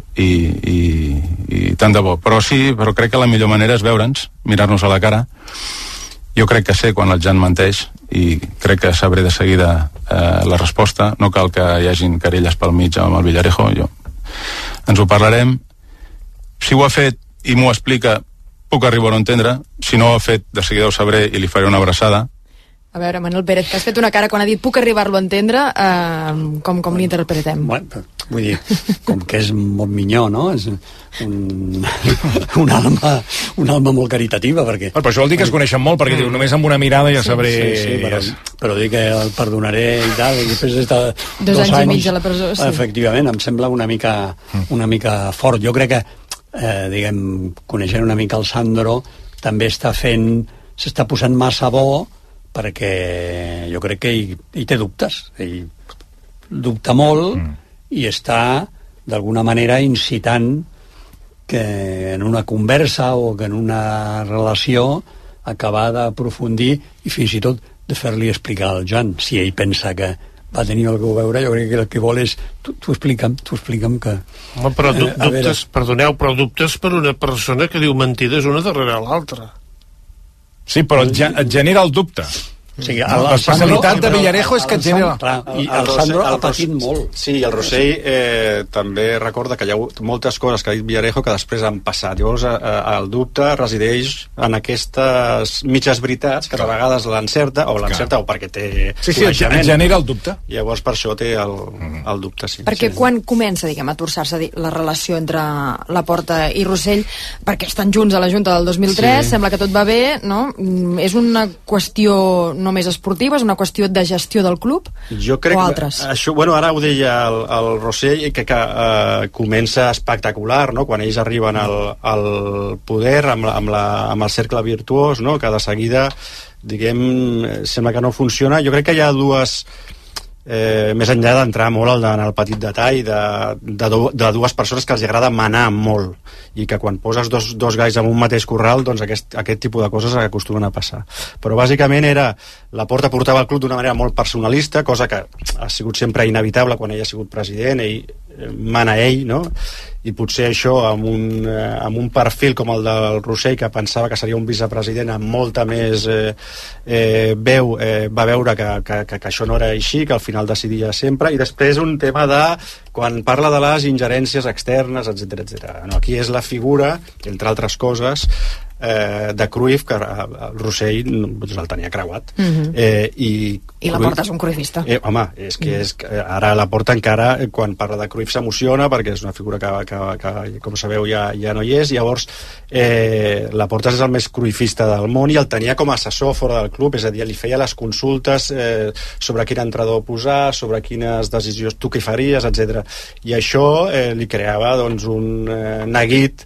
i tant de bo, però crec que la millor manera és veure'ns, mirar-nos a la cara. Jo crec que sé quan el Jan menteix i crec que sabré de seguida la resposta. No cal que hi hagin querelles pel mig amb el Villarejo, ens ho parlarem. Si ho ha fet i m'ho explica, puc arribar a entendre. Si no ho ha fet, de seguida ho sabré i li faré una abraçada. A veure, Manuel Pérez, que has fet una cara quan ha dit puc arribar-lo a entendre, com l'interpretem? Bueno, vull dir, com que és molt minyó, no? És un alma molt caritativa, perquè... Per això vol dir que es coneixen molt, perquè diu, només amb una mirada ja sabré... Sí, però dic que el perdonaré i tal, i després d'estar 2 anys i mig a la presó, sí. Efectivament, em sembla una mica fort. Jo crec que, coneixent una mica el Sandro, també s'està posant massa bo, perquè jo crec que hi té dubtes. Ell dubta molt i està, d'alguna manera, incitant que en una conversa o que en una relació acabar d'aprofundir i fins i tot de fer-li explicar al Jan. Si ell pensa que va tenir algú a veure, jo crec que el que vol és t'ho explica'm que... Home, però dubtes, perdoneu, però dubtes per una persona que diu mentides una darrere l'altra. Sí, però et genera el dubte. O sigui, l'especialitat de Villarejo és que et genera... I el Sandro ha patit molt. Sí, el Rossell també recorda que hi ha hagut moltes coses que ha dit Villarejo que després han passat. Llavors el dubte resideix en aquestes mitges veritats que de vegades l'encerta o perquè té coneixement. Sí, genera el dubte. Llavors per això té el dubte, sí. Perquè quan comença, diguem, a torçar-se la relació entre Laporta i Rossell, perquè estan junts a la Junta del 2003, sembla que tot va bé, no? És una qüestió només esportiva, és una qüestió de gestió del club? Jo crec o altres? Això, ara ho deia el Rossell, que comença espectacular, no? Quan ells arriben al poder amb el cercle virtuós, no? Que de seguida, diguem, sembla que no funciona. Jo crec que hi ha dues... més enllà d'entrar molt en el petit detall de dues persones que els agrada manar molt i que quan poses dos galls en un mateix corral, doncs aquest tipus de coses acostumen a passar. Però bàsicament Laporta portava el club d'una manera molt personalista, cosa que ha sigut sempre inevitable quan ell ha sigut president, ell mana ell, no? I potser això amb un perfil com el del Rossell, que pensava que seria un vicepresident amb molta més veu, va veure que això no era així, que al final decidia sempre. I després un tema de quan parla de les ingerències externes, etc. No, aquí és la figura, entre altres coses, de Cruyff, que el Rossell el tenia creuat. I Laporta és un cruifista. Home, és que ara Laporta encara, quan parla de Cruyff, s'emociona perquè és una figura que com sabeu, ja no hi és. Llavors, Laporta és el més cruifista del món i el tenia com a assessor fora del club, és a dir, li feia les consultes sobre quin entrenador posar, sobre quines decisions tu què faries, etc. I això li creava doncs, un neguit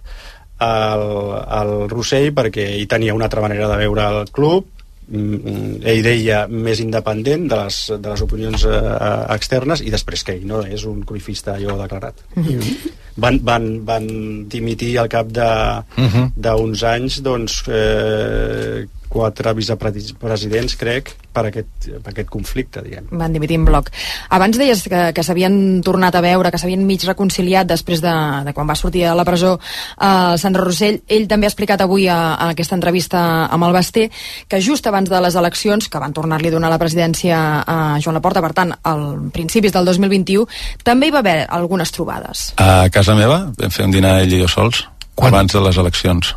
al Rossell perquè ell tenia una altra manera de veure el club, ell deia més independent de les opinions externes, i després que ell no és un cruifista allò declarat. Van dimitir al cap d'uns anys doncs 4 vicepresidents, crec, per aquest conflicte, diguem. Van dimitir en bloc. Abans deies que s'havien tornat a veure, que s'havien mig reconciliat després de quan va sortir a la presó Sandro Rossell. Ell també ha explicat avui a aquesta entrevista amb el Basté que just abans de les eleccions, que van tornar-li a donar la presidència a Joan Laporta, per tant, al principis del 2021, també hi va haver algunes trobades. A casa meva vam fer un dinar ell i jo sols, abans de les eleccions.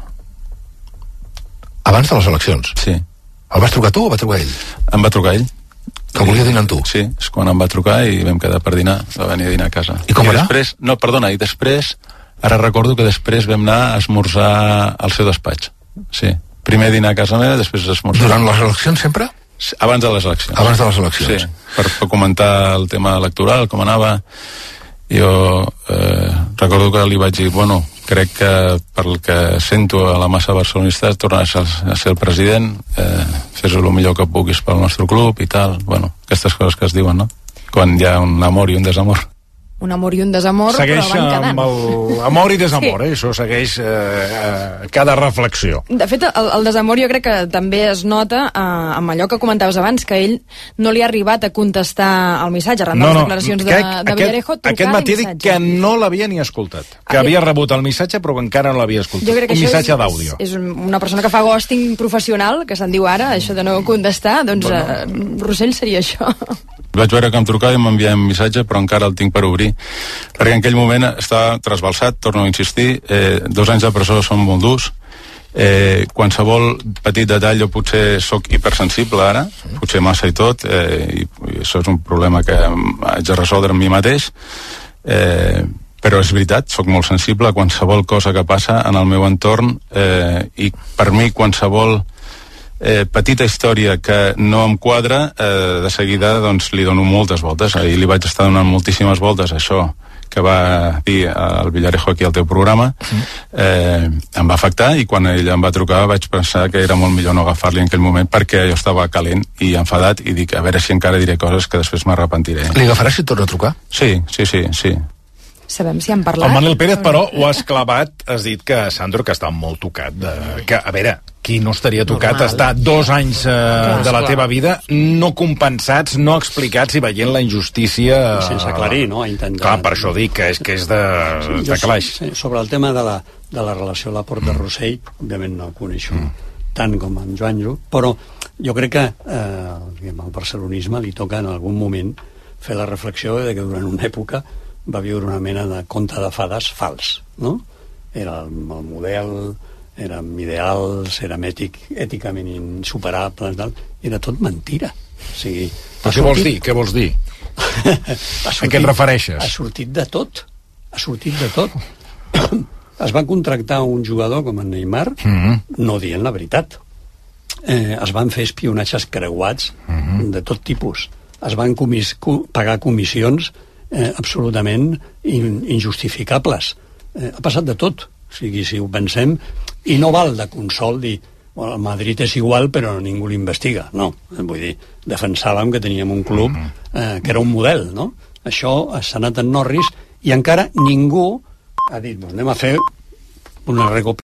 Abans de les eleccions? Sí. El vas trucar tu o va trucar ell? Em va trucar ell. Que volia dinar amb tu? Sí, és quan em va trucar i vam quedar per dinar. Va venir a dinar a casa. I com era? I després, ara recordo que després vam anar a esmorzar al seu despatx. Sí. Primer dinar a casa meva, després esmorzar. Durant les eleccions sempre? Sí, abans de les eleccions. Abans de les eleccions. Sí, per comentar el tema electoral, com anava. Jo recordo que li vaig dir, bueno, crec que pel que sento a la massa barcelonista tornaràs a ser el president, fes el millor que puguis pel nostre club i tal, bueno, aquestes coses que es diuen, no? Quan hi ha un amor i un desamor. Un amor i un desamor, segueix, però van quedant. Segueix amb l'amor i desamor, sí. Això segueix cada reflexió. De fet, el desamor jo crec que també es nota amb allò que comentaves abans, que ell no li ha arribat a contestar el missatge arran de les declaracions de Villarejo. Aquest matí dic que no l'havia ni escoltat, que havia rebut el missatge però encara no l'havia escoltat. Jo crec que un missatge d'àudio. És una persona que fa ghosting professional, que se'n diu ara, això de no contestar, doncs Rossell seria això. Vaig veure que em trucava i m'enviava un missatge, però encara el tinc per obrir, perquè en aquell moment estava trasbalsat, torno a insistir, 2 anys de presó són molt durs, qualsevol petit detall jo potser sóc hipersensible ara, potser massa i tot, i això és un problema que haig de resoldre amb mi mateix, però és veritat, sóc molt sensible a qualsevol cosa que passa en el meu entorn, i per mi qualsevol petita història que no em quadra, de seguida doncs li dono moltes voltes. Ahir li vaig estar donant moltíssimes voltes a això que va dir el Villarejo aquí al teu programa, em va afectar, i quan ell em va trucar vaig pensar que era molt millor no agafar-li en aquell moment, perquè jo estava calent i enfadat, i dic, a veure si encara diré coses que després m'arrepentiré. Li agafaràs si et torna a trucar? Sí. Sabem si han parlat. El Manel Pérez, però, ho has clavat, has dit que Sandro, que està molt tocat, que, a veure, qui no estaria tocat està 2 anys de la teva vida no compensats, no explicats, i veient la injustícia... Sense aclarir, no? Clar, per això dic que és de calaix. Sobre el tema de la relació Laporta-Rossell, òbviament no ho coneixo tant com en Joanjo, però jo crec que al barcelonisme li toca en algun moment fer la reflexió de que durant una època va viure una mena de conte de fades fals, no? Era el model, érem ideals, érem èticament insuperables, era tot mentira. O sigui, què vols dir? A què et refereixes? Ha sortit de tot. Es va contractar un jugador com en Neymar no dient la veritat. Es van fer espionatges creuats de tot tipus. Es van pagar comissions absolutament injustificables. Ha passat de tot. O sigui, si ho pensem, i no val de consol dir el Madrid és igual però ningú l'investiga. No, vull dir, defensàvem que teníem un club que era un model, no? Això s'ha anat en Norris i encara ningú ha dit, anem a fer una recuperació